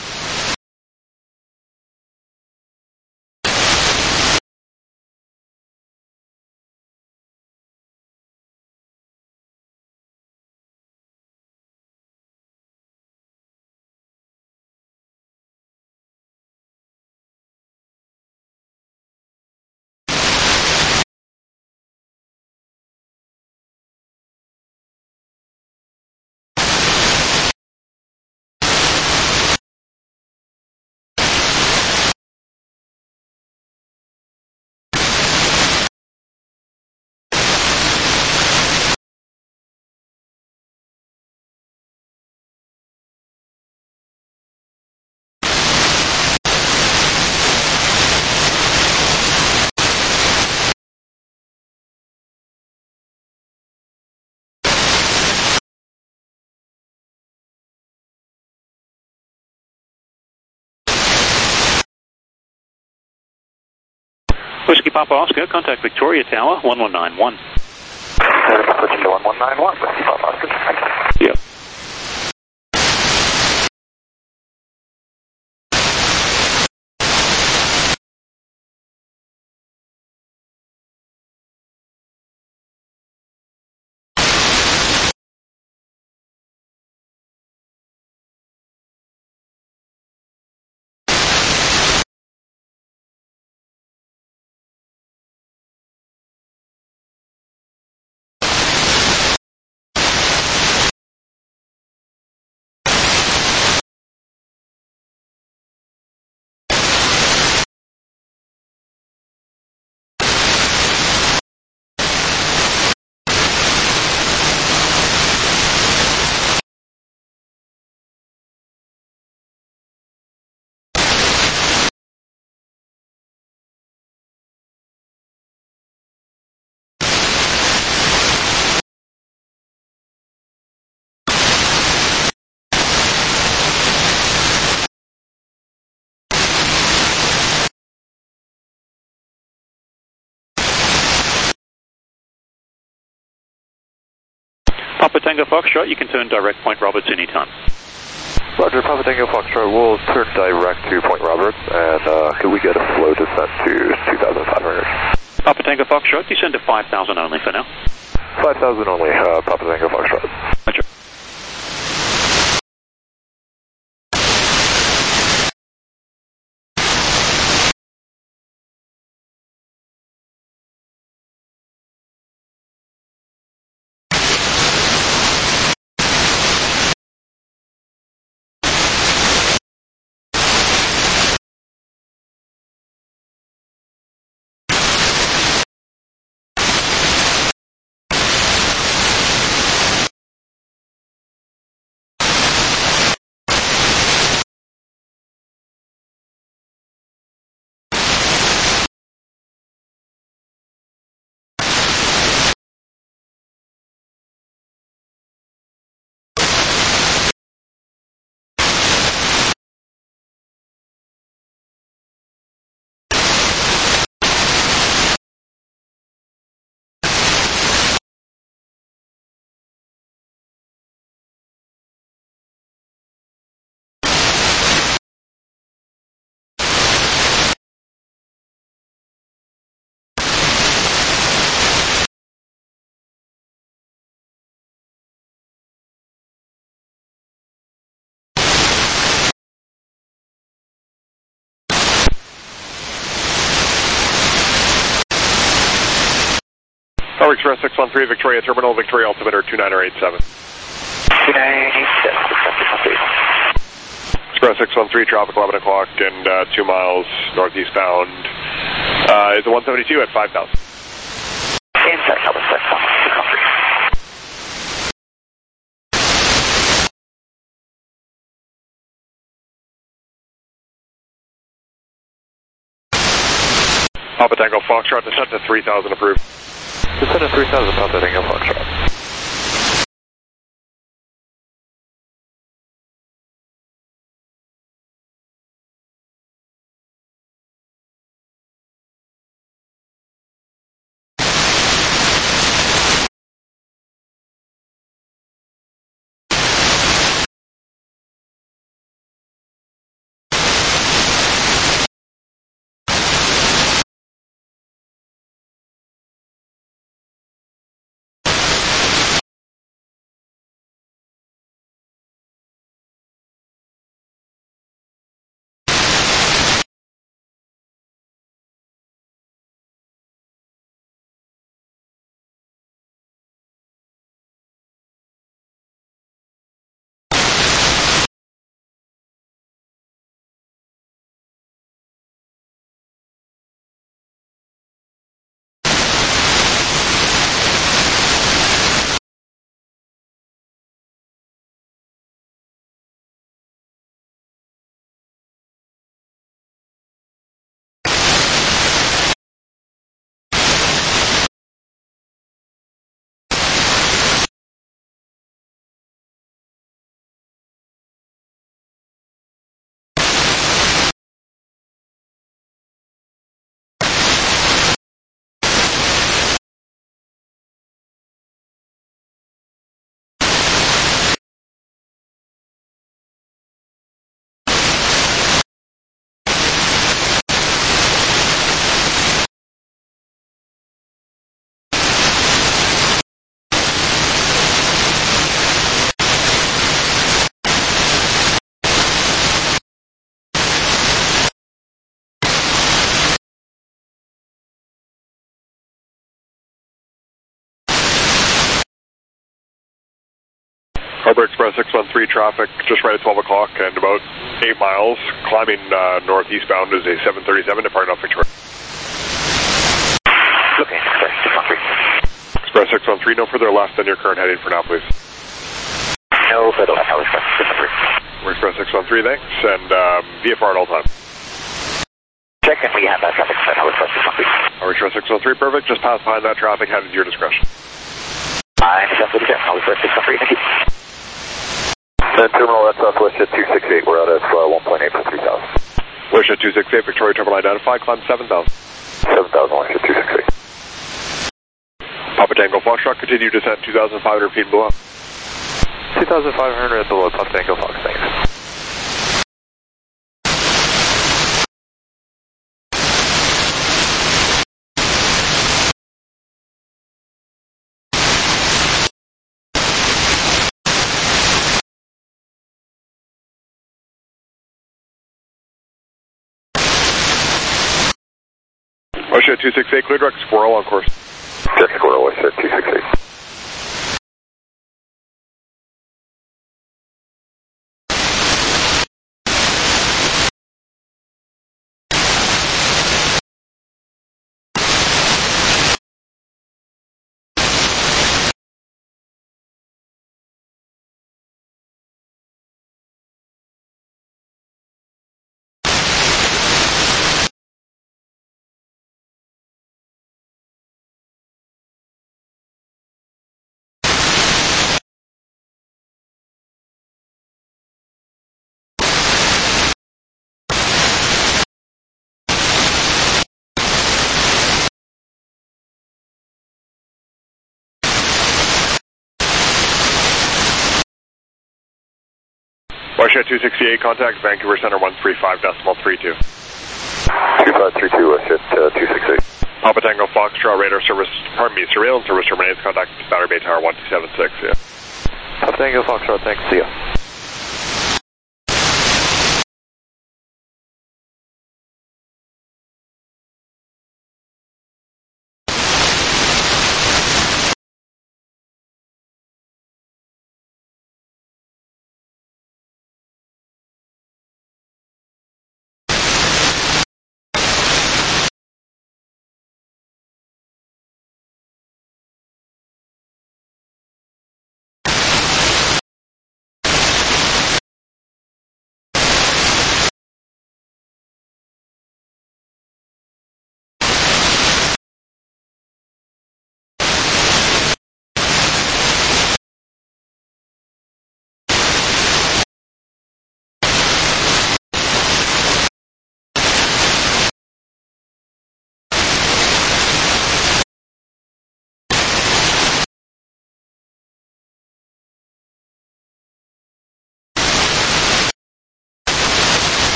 Whiskey Papa Oscar, contact Victoria Tower, 1191. Switching to 1191, Whiskey Papa Oscar. Thank you. Yep. Papa Tango Foxtrot, you can turn direct Point Roberts anytime. Roger, Papa Tango Foxtrot, we'll turn direct to Point Roberts, and could we get a slow descent to 2,500? Papa Tango Foxtrot, descend to 5,000 only for now. 5,000 only, Papa Tango Foxtrot. Roger. Power Express 613, Victoria Terminal, Victoria Altimeter 2987. 2987, Express 613, traffic 11 o'clock and 2 miles northeast bound. Is a 172 at 5,000. Inside Calvin 613. Papa Tango Foxtrot, descent to 3,000 approved. Descent to 3,000, Papa Tango Foxtrot. Harbor Express 613, traffic just right at 12 o'clock and about 8 miles. Climbing northeast bound is a 737 departing off Victoria. Looking, Express 613. Express 613, no further left than your current heading for now, please. No further left, Power Express 613. We're Express 613, thanks, and VFR at all times. Check and we have that traffic set, Power Express 613. Harbor Express 613, perfect. Just pass behind that traffic, headed to your discretion. I'm just going to Power Express 613, thank you. Then terminal, that's Southwest at 268. We're out at 1.8 for 3,000. Westjet 268, Victoria Terminal identified, climb 7,000. 7,000, Westjet 268. Papa Tango Foxtrot, continue descent 2,500 feet below. 2,500 below, Papa Tango Fox, thanks. Westjet 268, clear direct Squirrel on course. Direct Squirrel, Westjet 268. Westjet 268, contact Vancouver Center 135.32. 2532, Westjet 268. Papa Tango Foxtrot, radar service, surveillance service terminates, contact Battery Bay Tower 1276, yeah. Papa Tango Foxtrot, thanks, see ya.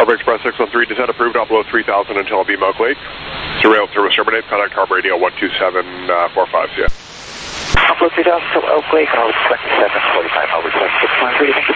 Harbor Express 613, descent approved, up below 3000 until Beam Oak Lake. Surveillance service terminate, contact Harbor Radio 12745, yeah. Upload 3000 to Oak Lake, and I'll expect 745, I'll request 613, thank you.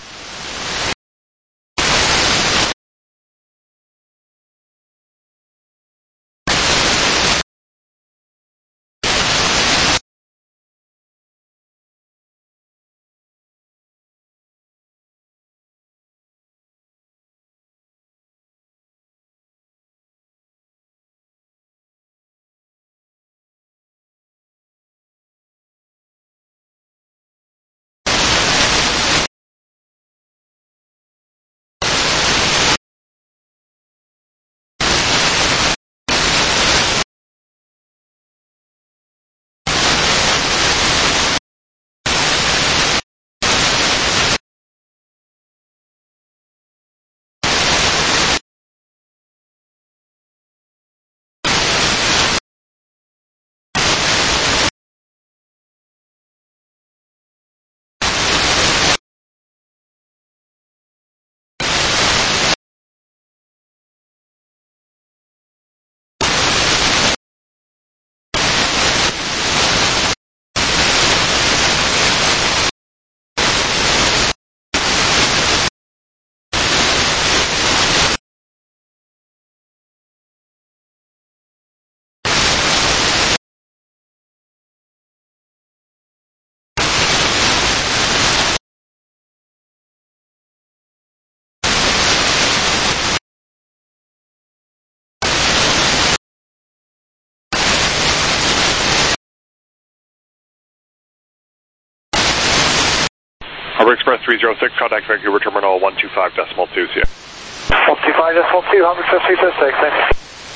Harbor Express 306, contact Vancouver Terminal 125.2, yeah. 125.2, Harbor Express 306, thank you.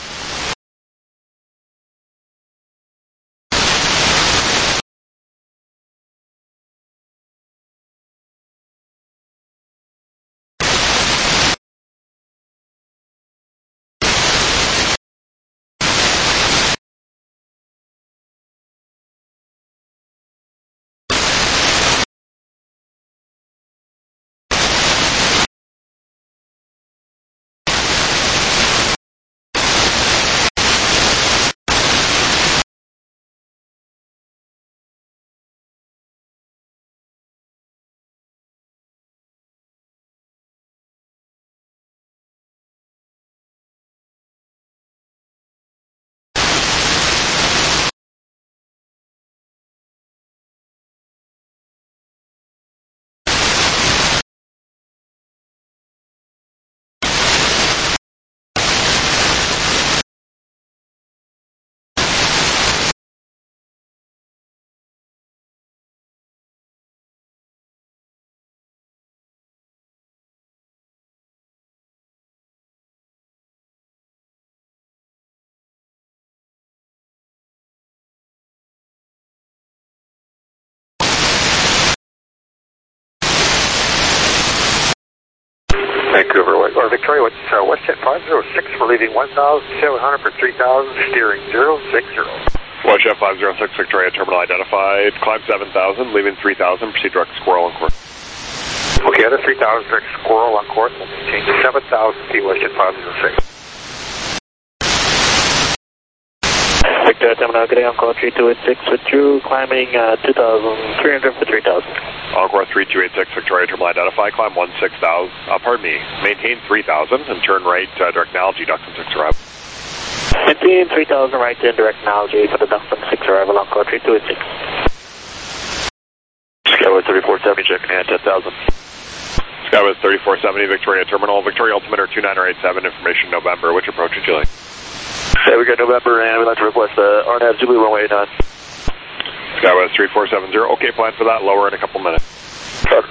Vancouver, or Victoria, WestJet 506, we're leaving 1,700 for 3,000, steering 060. WestJet 506, Victoria Terminal identified, climb 7,000, leaving 3,000, proceed direct Squirrel on course. Okay, other 3,000 direct Squirrel on course, we'll change to 7,000 feet, WestJet 506. Victoria Terminal, good day, Encore 3286, withdrew, climbing 2,300 for 3,000. Encore 3286, Victoria Terminal identified, climb 16,000, maintain 3,000 and turn right, direct Nalgene, Duxton 6 arrival. Maintain 3,000 right to direct Nalgene for the Duxton 6 arrival, Encore 3286. Skyway 3470, checking in 10,000. Skyway 3470, Victoria Terminal, Victoria Altimeter 2987, information November, which approach would you like? Yeah, we got November, and we'd like to request RNAV Zulu runway 9. Skywest 3470, okay, plan for that, lower in a couple minutes. Start.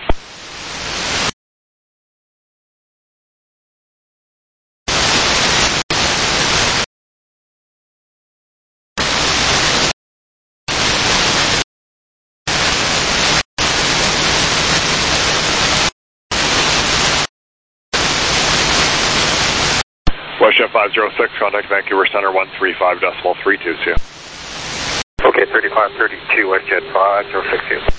WestJet 506, contact Vancouver Center 135.32, yeah. Okay, 3532, WestJet 506.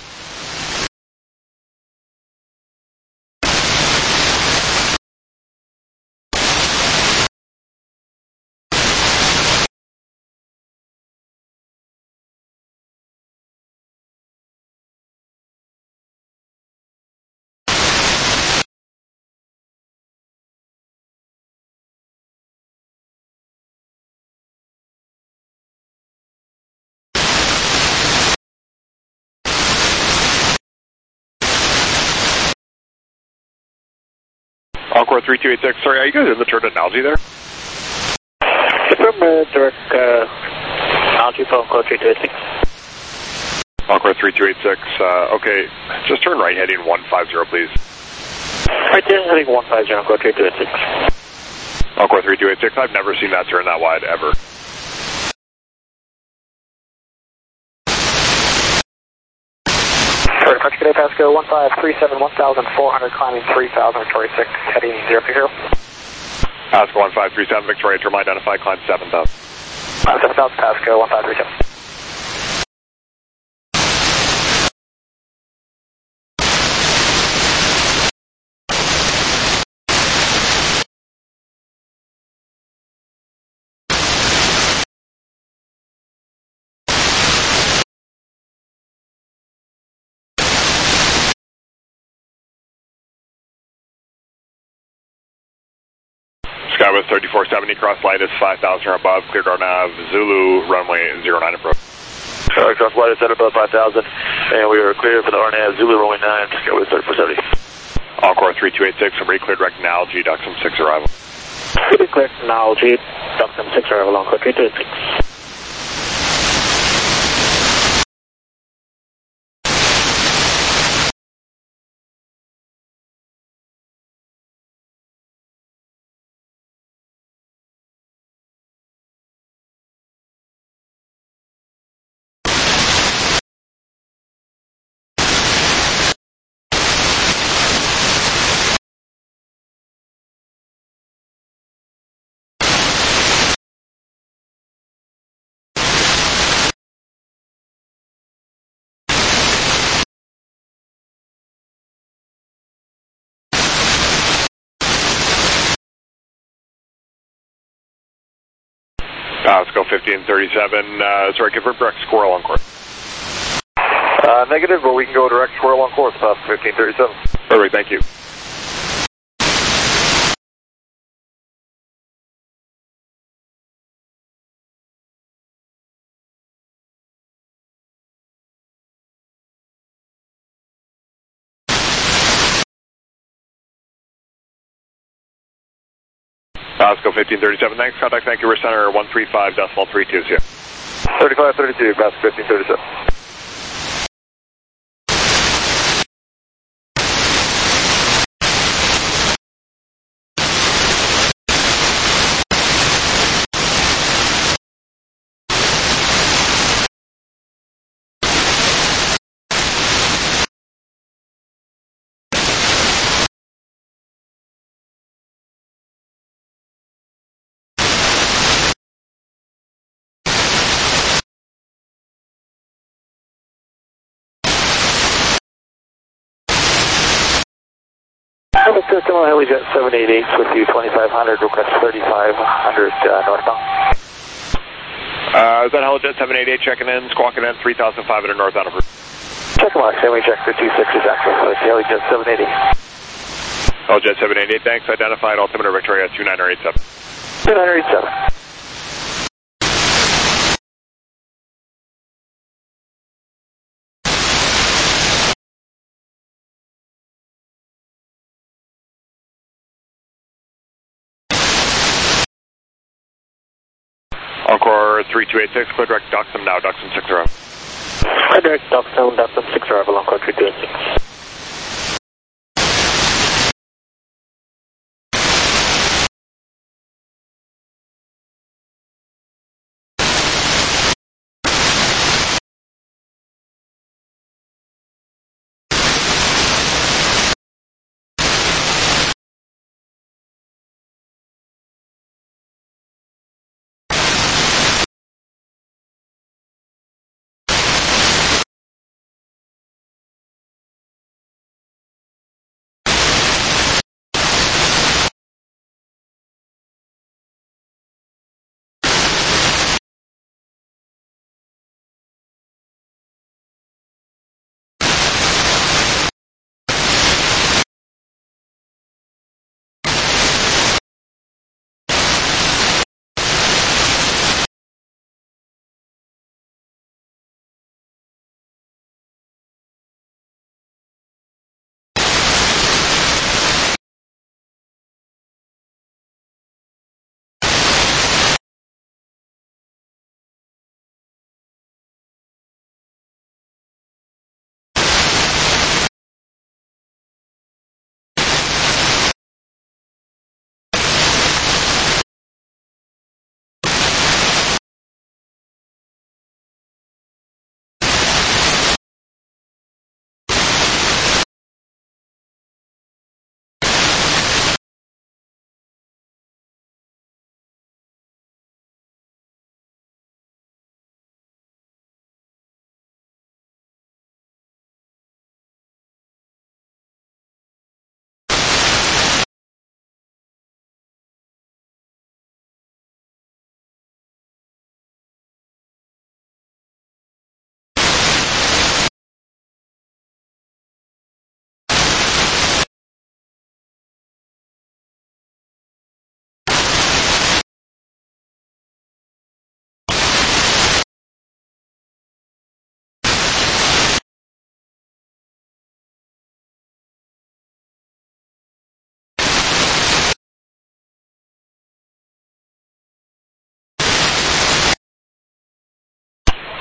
Encore 3286, sorry, are you guys in the turn analogy there? Confirm direct analogy for Encore 3286. Encore 3286, okay, just turn right heading 150, please. Right there, heading 150, Encore 3286. Encore 3286, I've never seen that turn that wide, ever. Sorry, French Cadet Pasco 1537, 1400, climbing 3000, Victoria 6, heading 030. Pasco 1537, Victoria, term identified, climb 7000. 7000, Pasco 1537. Skywest 3470, cross light is 5000 or above, cleared our nav, Zulu, runway 09 approach. Sorry, cross light is set above 5000, and we are clear for the RNAV, Zulu, runway 9, Skywest 3470. Encore 3286, I'm cleared direct now, G Duxum 6 arrival. Clear now, G Duxum 6 arrival, Encore 3286. Pasco 1537, sorry, confirm direct squirrel on course. Negative, but we can go direct squirrel on course, Pasco 1537. Perfect, thank you. Pasco 1537, thanks. Contact Vancouver Center 135.32 here. 3532, Pasco 1537. System on Helijet 788 with you 2500, request 3500 northbound. Is that Helijet 788 checking in, squawking in, 3500 northbound approved. Check mark, Sammy check for 26 is active, so it's Helijet 788. Helijet 788, thanks, identified, altimeter Victoria 2987. 2987. Encore 3286, clear direct Duxum now, Duxum 6 arrival. Clear direct Duxum 6 arrival, Encore 3286.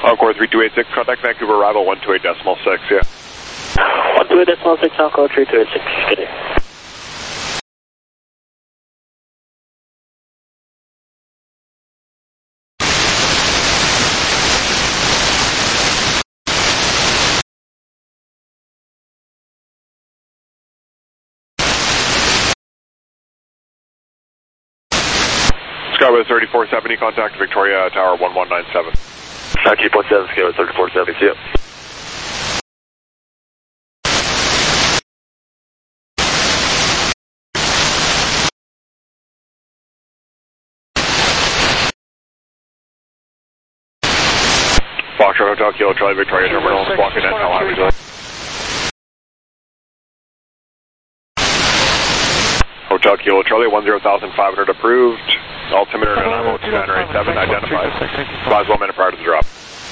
Encore 3286, contact Vancouver arrival 128.6, yeah. 128.6, Encore 3286, good day. Skyway 3470, contact Victoria Tower 1197. 19.7, Skyway 3470, see ya. Foxtrot Hotel Kilo Charlie Victoria Terminal, walking in, how high would you like? Hotel Kilo Charlie, 10,500 approved. Altimeter Nanaimo 2987 identified. Advise 1 minute prior to the drop.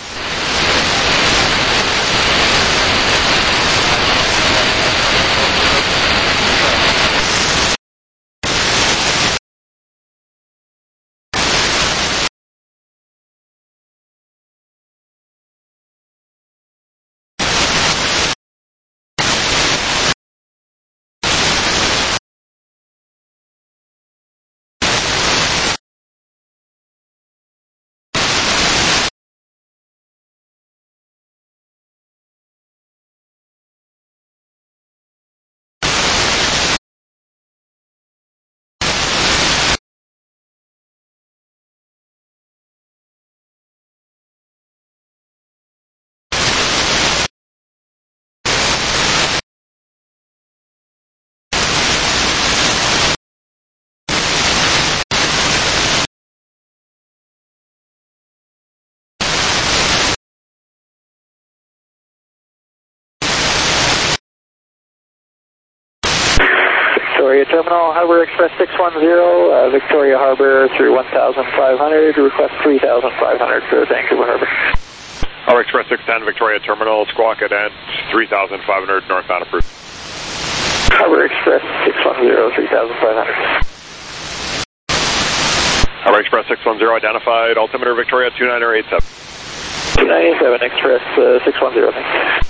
Victoria Terminal, Harbor Express 610, Victoria Harbor through 1,500, request 3,500 for Vancouver Harbor. Harbor Express 610, Victoria Terminal, squawk at 3,500 northbound approved. Harbor Express 610, 3,500. Harbor Express 610 identified, altimeter Victoria 2987. 2987, Express 610, thanks.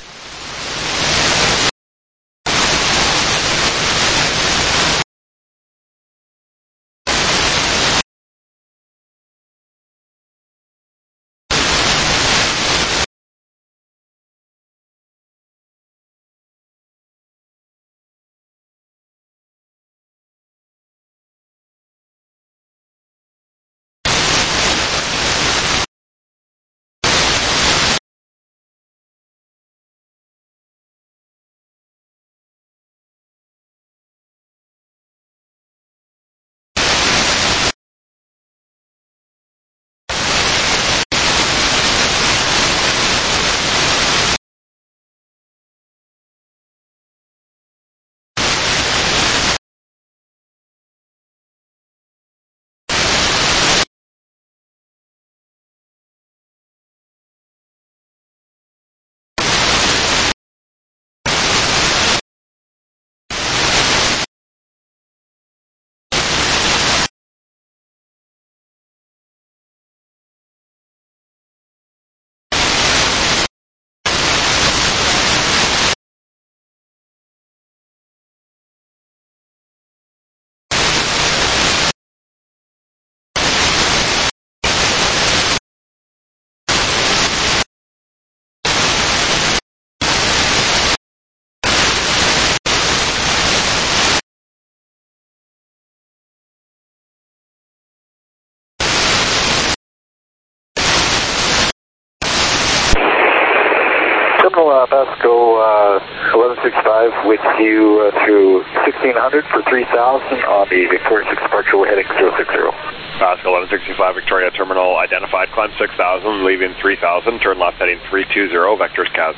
Terminal Vasco 1165 with you through 1600 for 3,000 on the Victoria 6 departure. We're heading 060. Vasco 1165 Victoria Terminal identified, climb 6,000, leaving 3,000, turn left heading 320, vectors CAS.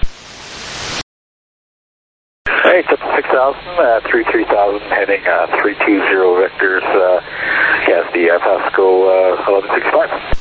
Alright, up to 6,000, 3,000 heading 320 vectors, CAS the Vasco 1165.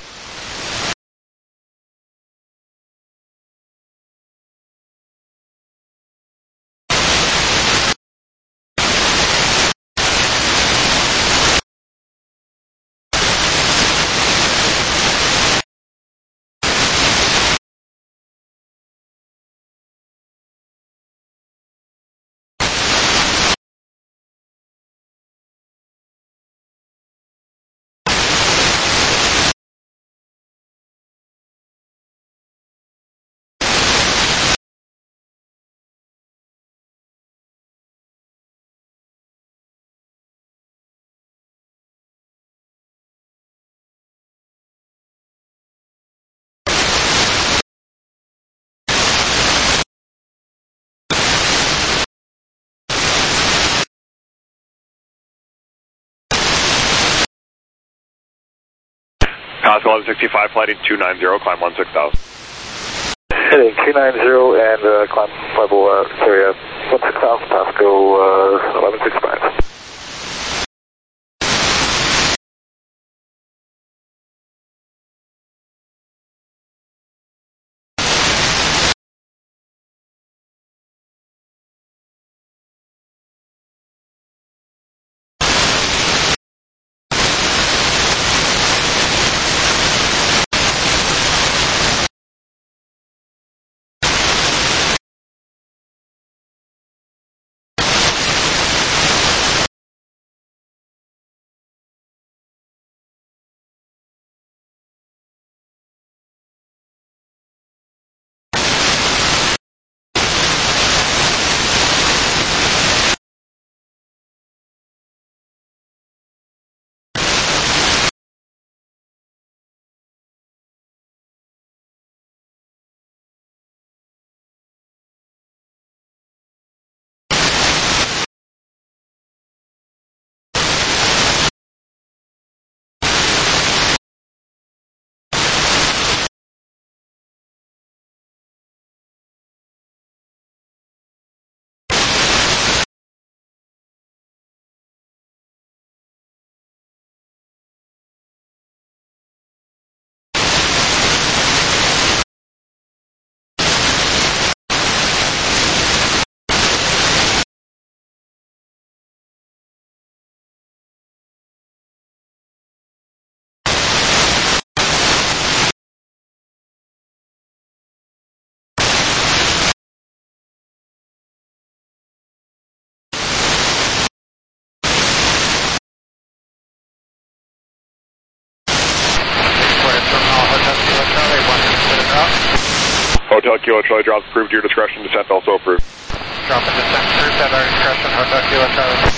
Pascal 1165, flight 290, climb 16,000. Heading 290 and climb level, 16,000, Pascal 1165. Hotel Kilo Charlie drops approved to your discretion. Descent also approved. Drop and descent approved at our discretion. Hotel Kilo Charlie.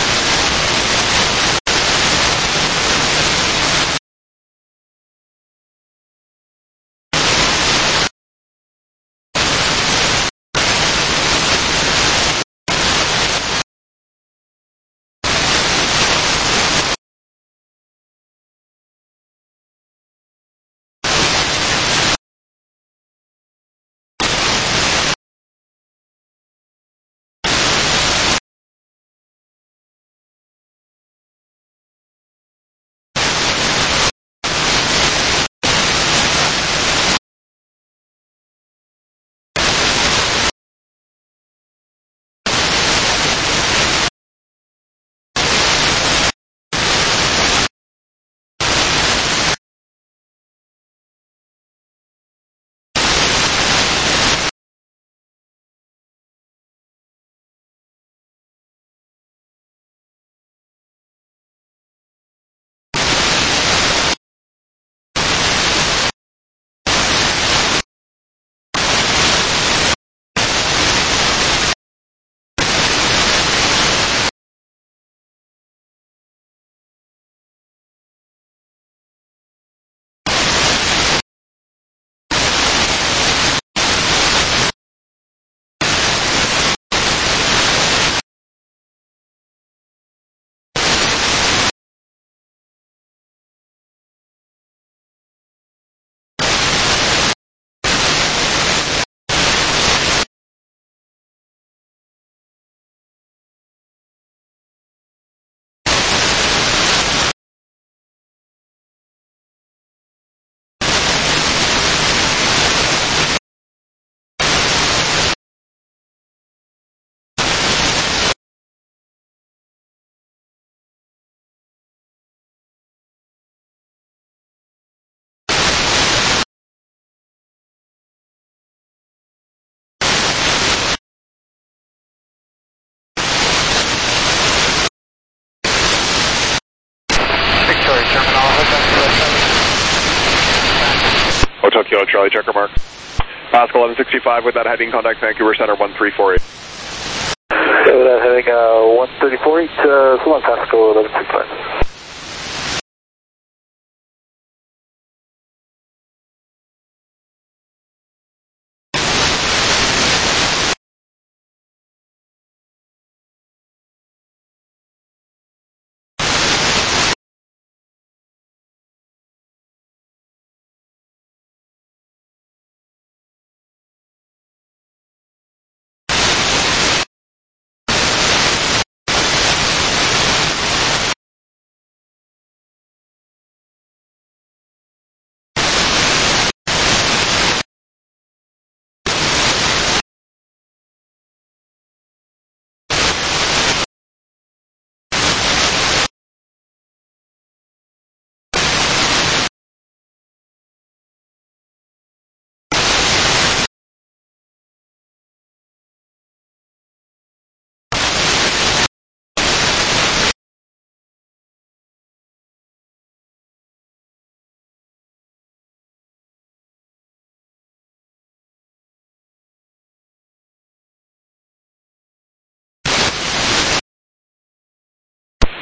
Hotel Kilo Charlie, checker mark. Pascal 1165 with that heading, contact Vancouver Center 1348. With that heading 1348, so long Pascal 1165.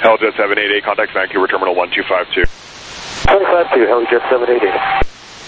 Helijet 788, contact Vancouver Terminal 1252. 252, Helijet 788.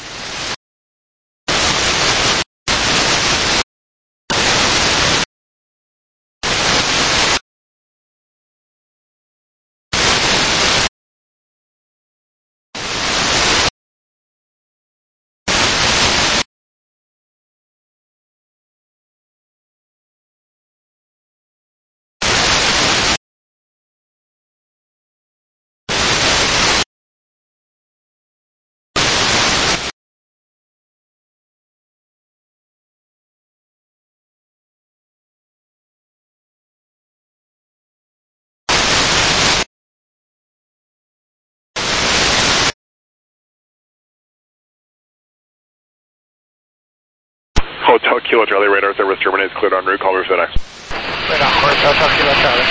Hotel Kilo Charlie, radar service terminates, cleared en route, call reverse FedEx. Radar, Hotel Kilo Charlie.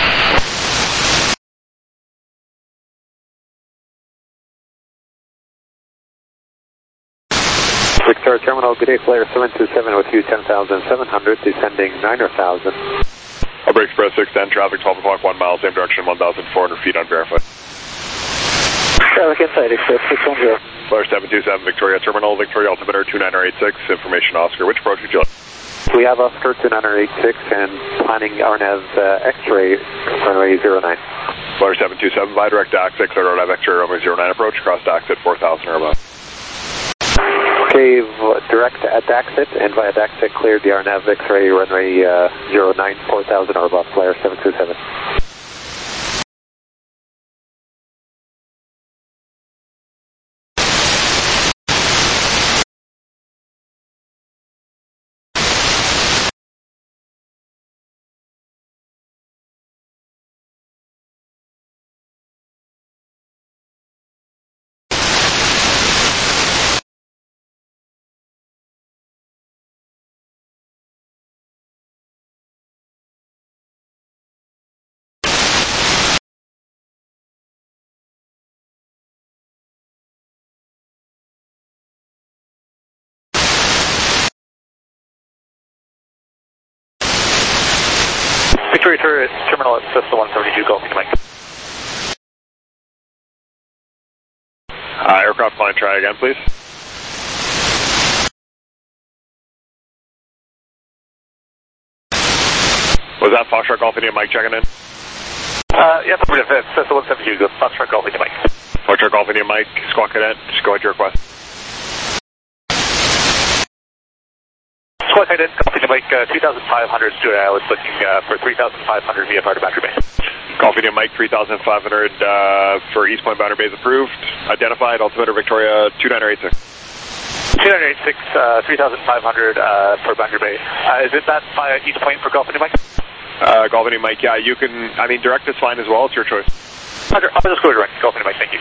Victoria Terminal, good day, Flyer 727 with you, 10,700, descending 9,000. Upper Express 610, traffic 12 o'clock, 1 mile, same direction, 1,400 feet, unverified. Traffic inside, Express 610. Flyer 727, Victoria Terminal, Victoria altimeter 2986, information Oscar, which approach would you like? We have Oscar 2986 and planning RNAV X-ray, runway 09. Flyer 727, via direct exit, clear RNAV X-ray, runway 09 approach, cross exit 4,000 or above. Okay, direct at Daxit and via Daxit cleared the RNAV X-ray runway 09, 4,000 or above, Flyer 727. Victoria Terminal at Cessna 172, Gulf Mike. Aircraft line, try again, please. Was that Foxtrot Golf India Mike checking in? Yeah, Cessna 172, Foxtrot Golf India Mike. Foxtrot Golf India Mike, Squawk Cadet, just go ahead to your request. Squawk Cadet, Golf India Mike, 2,500, Stuart, I was looking for 3,500 via Barter Boundary Base. Golf India Mike, 3,500 for East Point Boundary Base approved. Identified, altimeter Victoria 2986. 2986, 3,500 for Boundary Bay. Is it that via East Point for Golf India Mike? Golf India Mike, yeah, you can, I mean, direct is fine as well, it's your choice. I'll just go direct, Golf India Mike, thank you.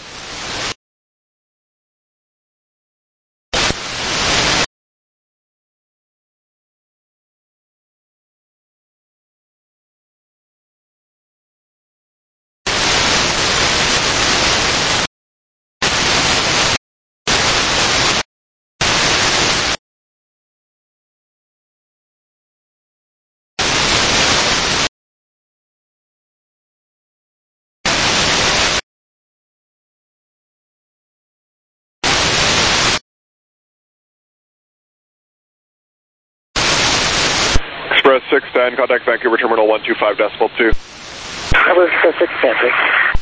Express 610, contact Vancouver Terminal 125.2. That was Express 610,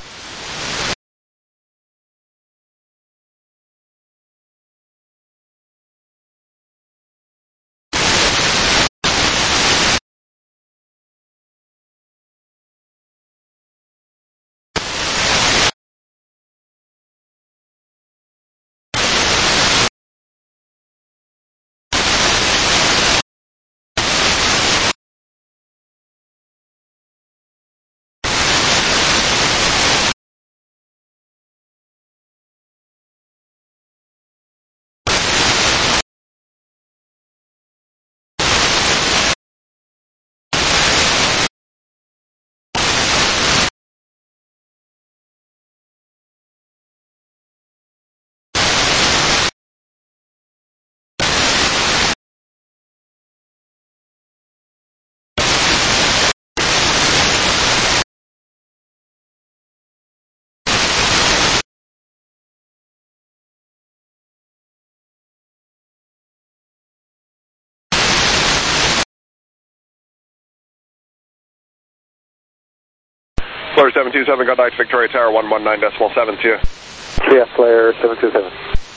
Flare 727, contact Victoria Tower 119.7, see ya. Yeah, Flare 727.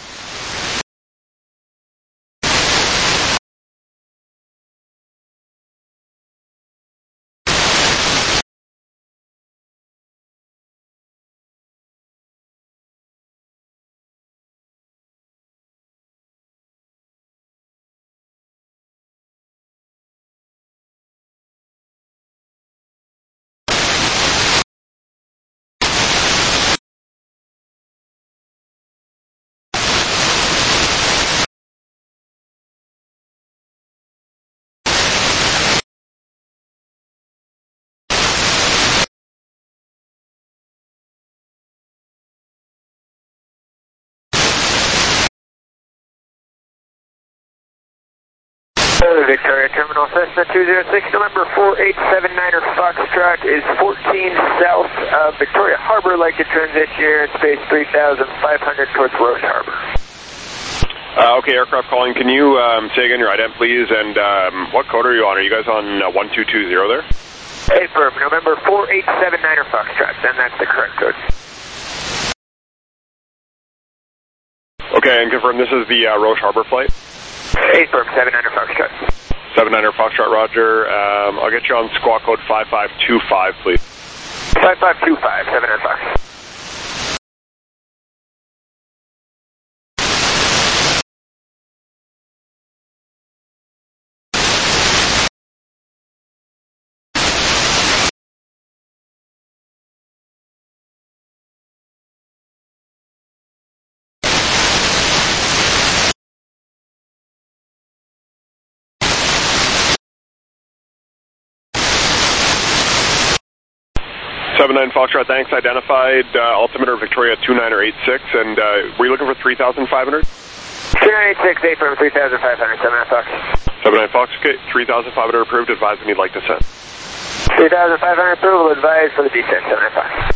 Victoria Terminal, Cessna 206, November 4879er Foxtrot is 14 south of Victoria Harbor, like to transition here in space 3,500 towards Roche Harbor. Okay, aircraft calling. Can you say again your ident, please, and what code are you on? Are you guys on 1220 there? Hey, firm, November 4879er Foxtrot, and that's the correct code. Okay, and confirm this is the Roche Harbor flight? Hey, firm, 79er Foxtrot. 79er Foxtrot, roger. I'll get you on squawk code 5525, please. 5525, 79er Fox. Nine Foxtrot, thanks. Identified altimeter Victoria 2986, and were you looking for 3,500? 2986, 8 from 3,500, 79 Fox. 79 Fox, okay. 3,500 approved. Advise when you'd like to send. 3,500 approval, advised for the descent, 79 Fox.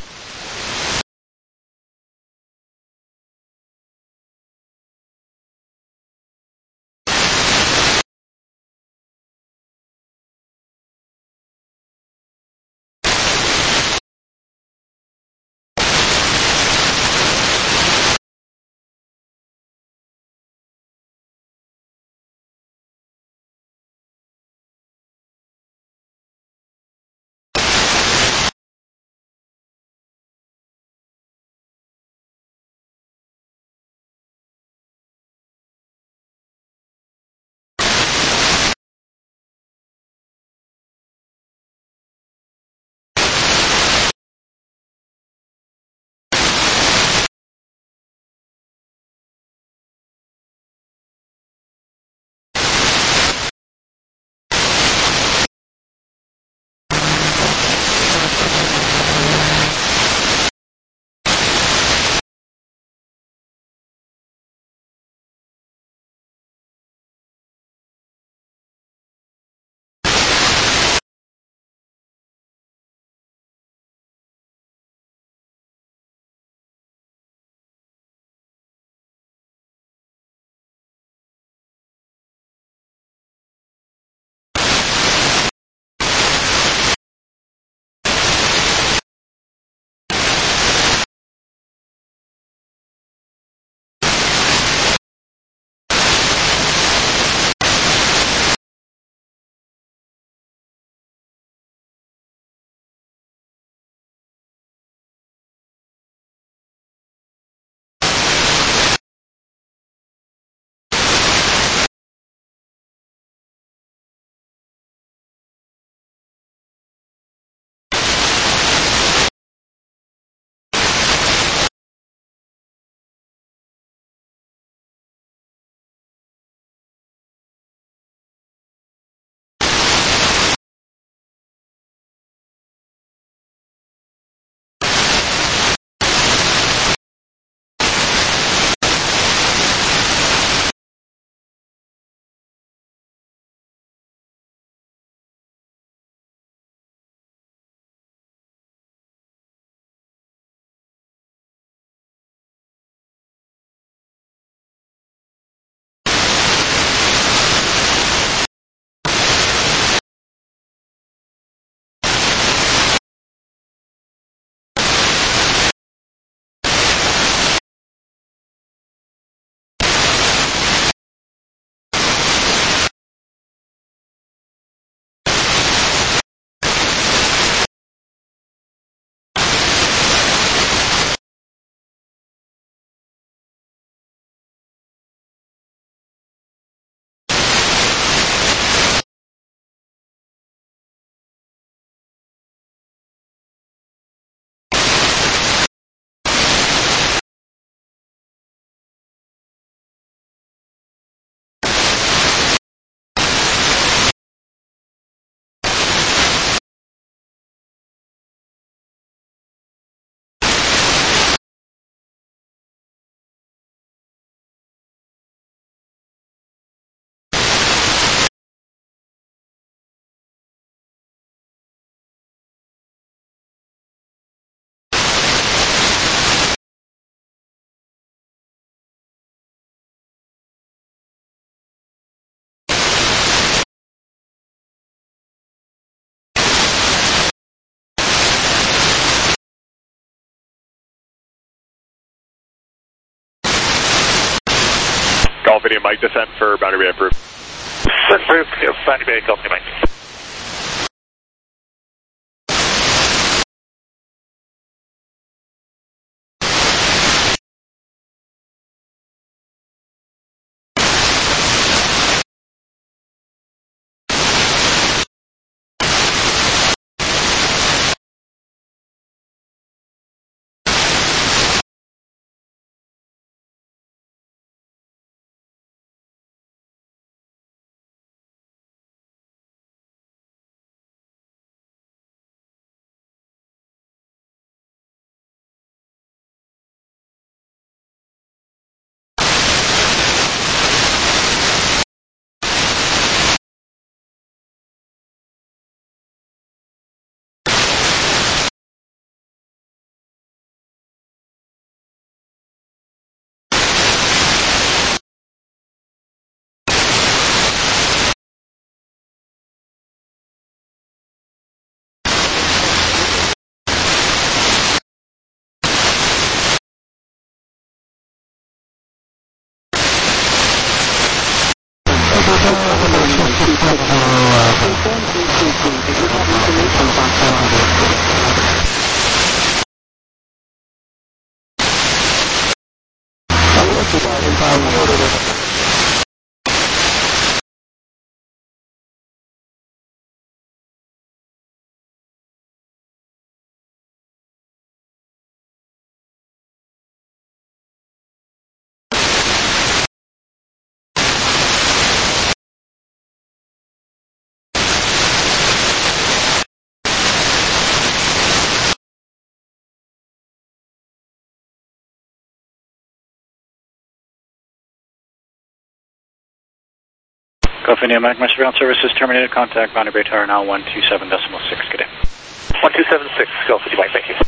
Golf India Mike, descent for Boundary Bay approved. Approved, Boundary Bay, Golf India Mike. Golf India Mike, my surveillance services terminated. Contact Boundary Bay Tower now 127.6. Good day. 1276, Golf India Mike, thank you.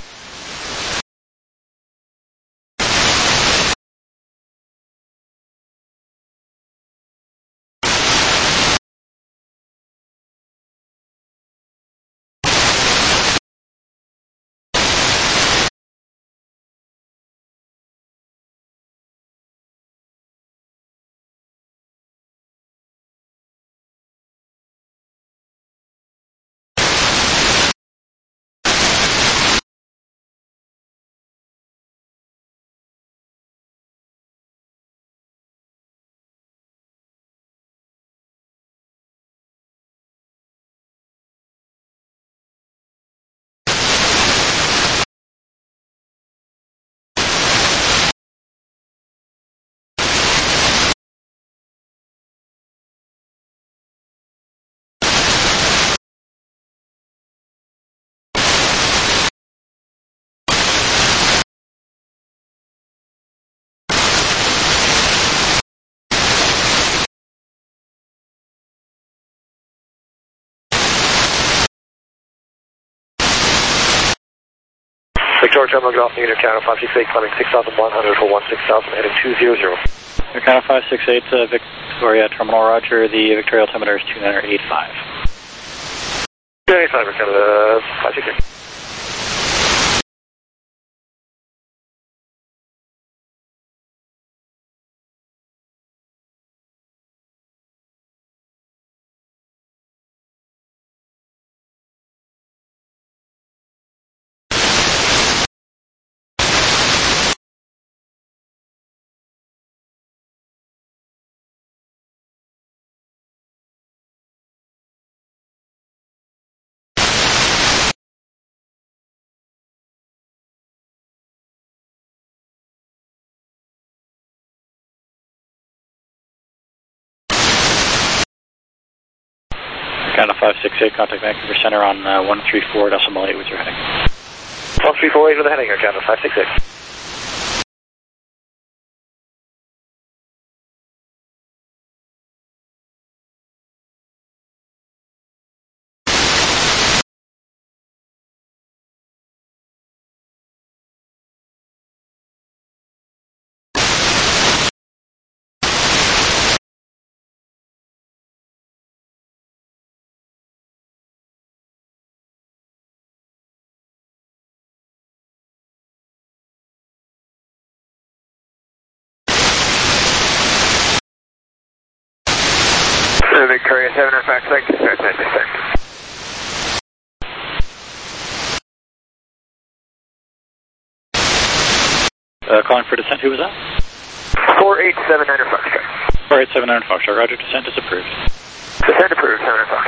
Victoria Terminal, Golf Unit, Canada 568, climbing 6,100 for 16,000, heading 200. Canada 568, Victoria Terminal, roger. The Victoria altimeter is 2985. 285, Canada 568. Canada 568, contact Vancouver Center on 134.8 with your heading. 1348 with the heading, Canada 568. Victoria 7 on Fox, like to start that descent. Calling for descent, who was that? 4879 Foxtrot. 4879 Foxtrot, roger, descent is approved. Descent approved, 7 Fox.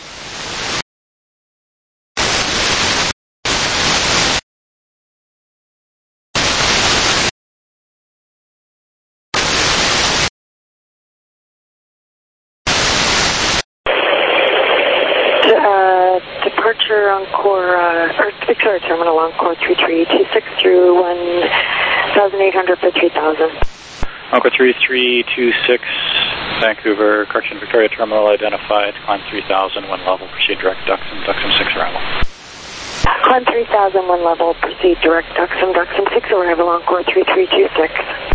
Departure Encore, Victoria Terminal Encore 3326 through 1,800 for 3,000. Encore 3326, Vancouver, correction, Victoria Terminal identified, climb 3000, one level, proceed direct Duxon 6 arrival. Climb 3000, one level, proceed direct Duxon 6 arrival, Encore 3326.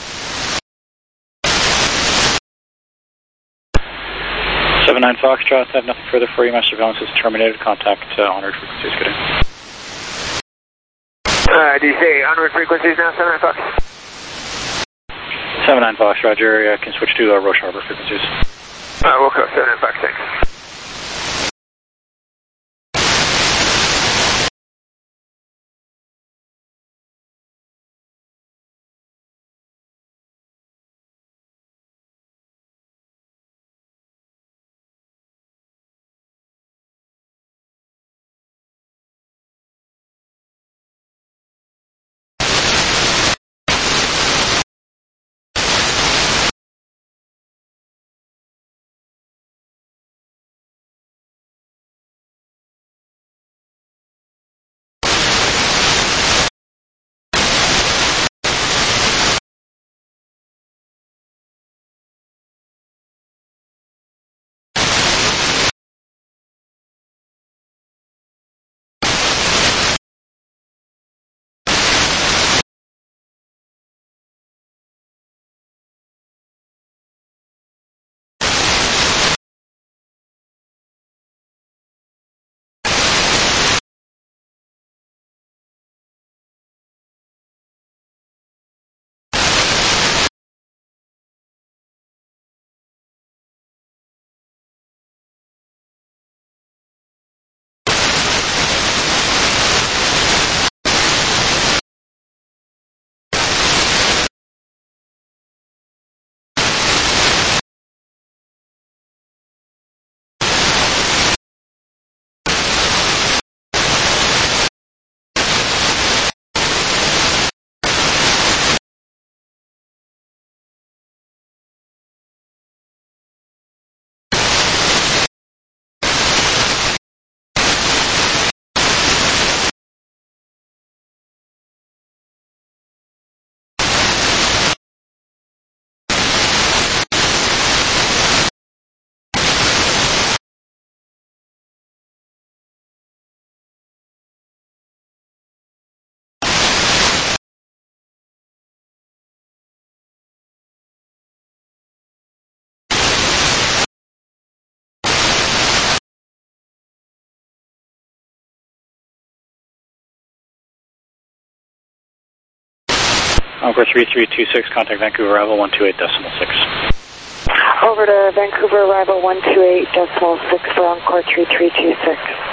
79 Foxtrot, I have nothing further for you. My surveillance is terminated. Contact onward frequencies. Good day. Do you say onward frequencies now, 79 Fox? 79 Fox, roger. Can switch to Roche Harbor frequencies. We'll go 79 Fox, thanks. Encore 3326, contact Vancouver arrival 128.6. Over to Vancouver arrival 128.6 for Encore 3326.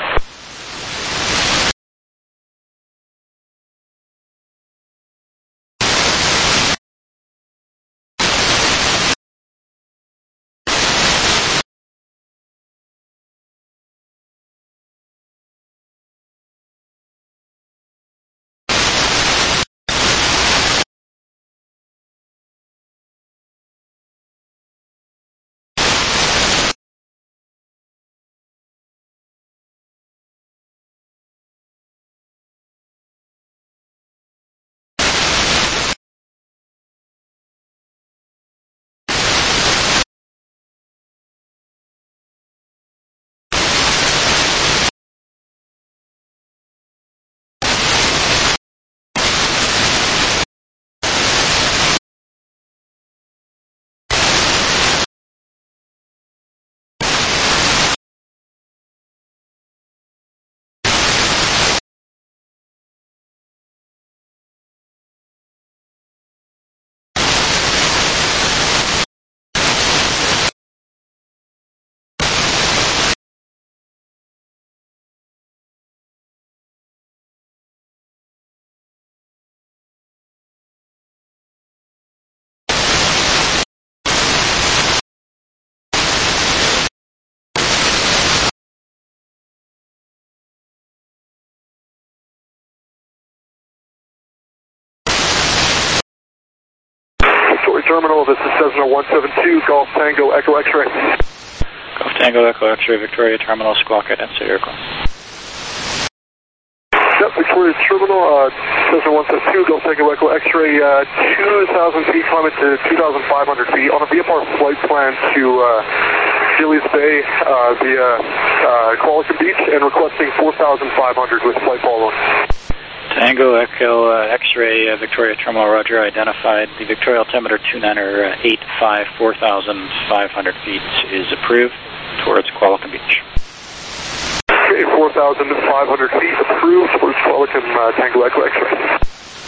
Terminal, this is Cessna 172, Golf Tango Echo X-ray. Golf Tango Echo X-ray, Victoria Terminal, squawk identity aircraft. Yep, Victoria Terminal, Cessna 172, Golf Tango Echo X-ray, 2,000 feet, climbing to 2,500 feet on a VFR flight plan to Gillies Bay via Qualicum Beach and requesting 4,500 with flight following. Tango Echo X-ray, Victoria Terminal, roger, identified. The Victoria altimeter 29er 85, 4,500 feet is approved towards Qualicum Beach. Okay, 4,500 feet approved towards Qualicum Tango Echo X-ray.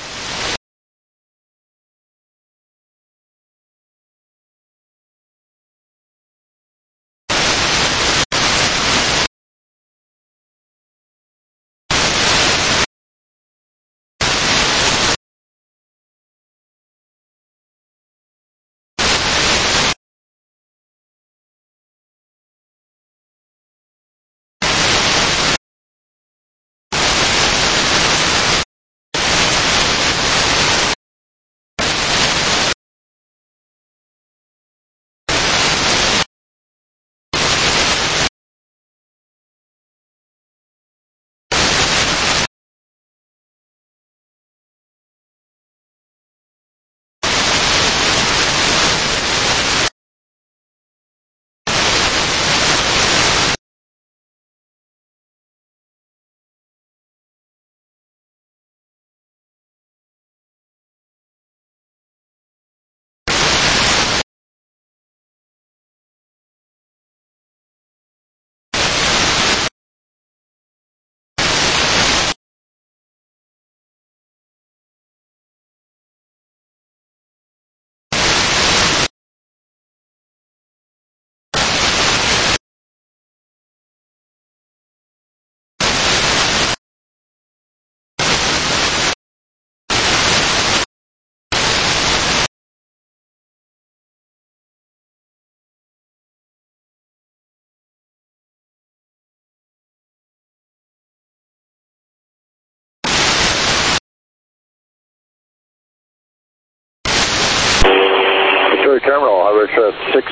Terminal, Harbor Express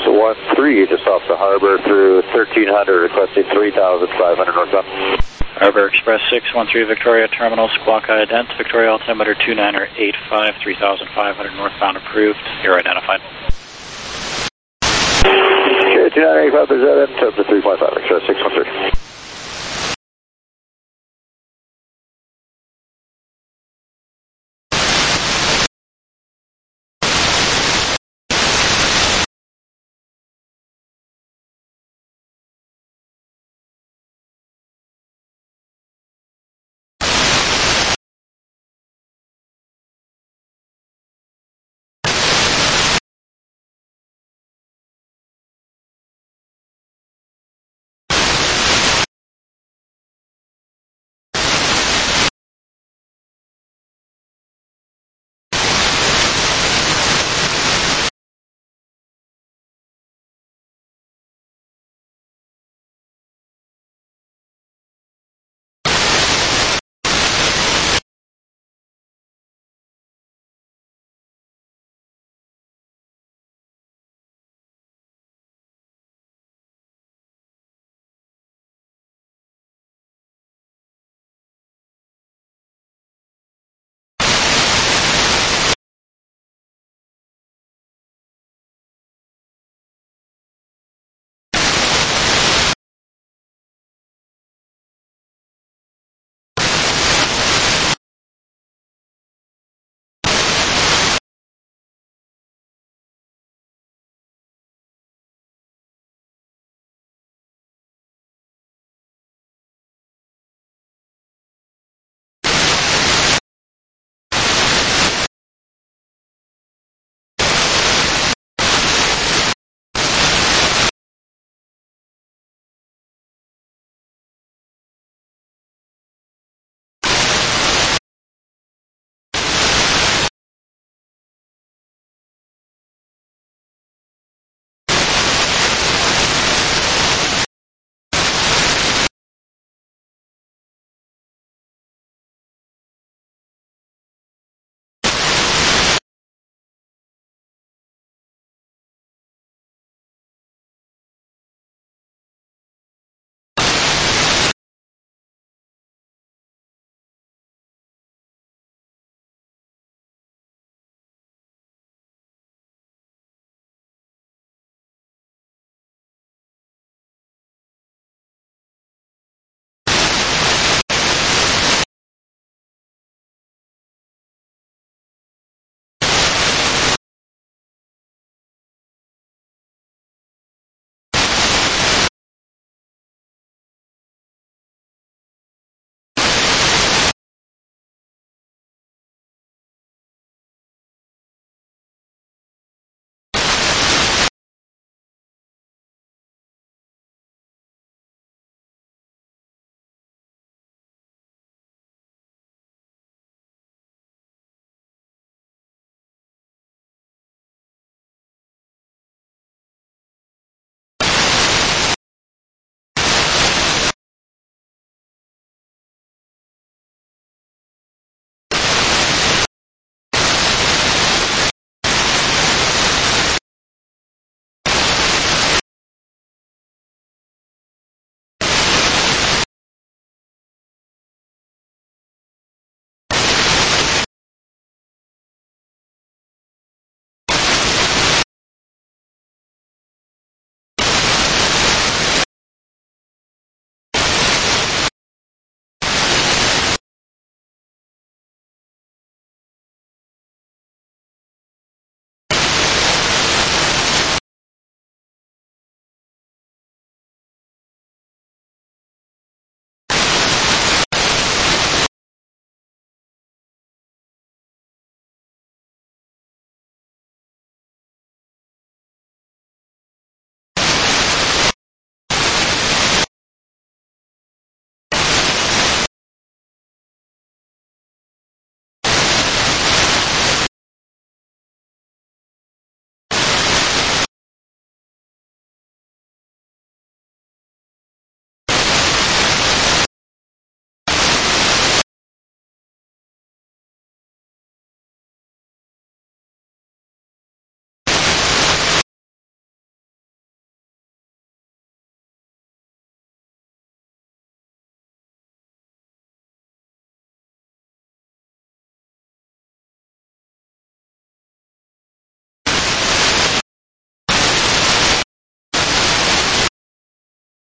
613, just off the harbor through 1300, requesting 3,500 northbound. Harbor Express 613, Victoria Terminal, squawk ident, Victoria altimeter 29er 85, 3,500 northbound approved. You're identified. Okay, 2985 is that, up to 3.5, Express 613.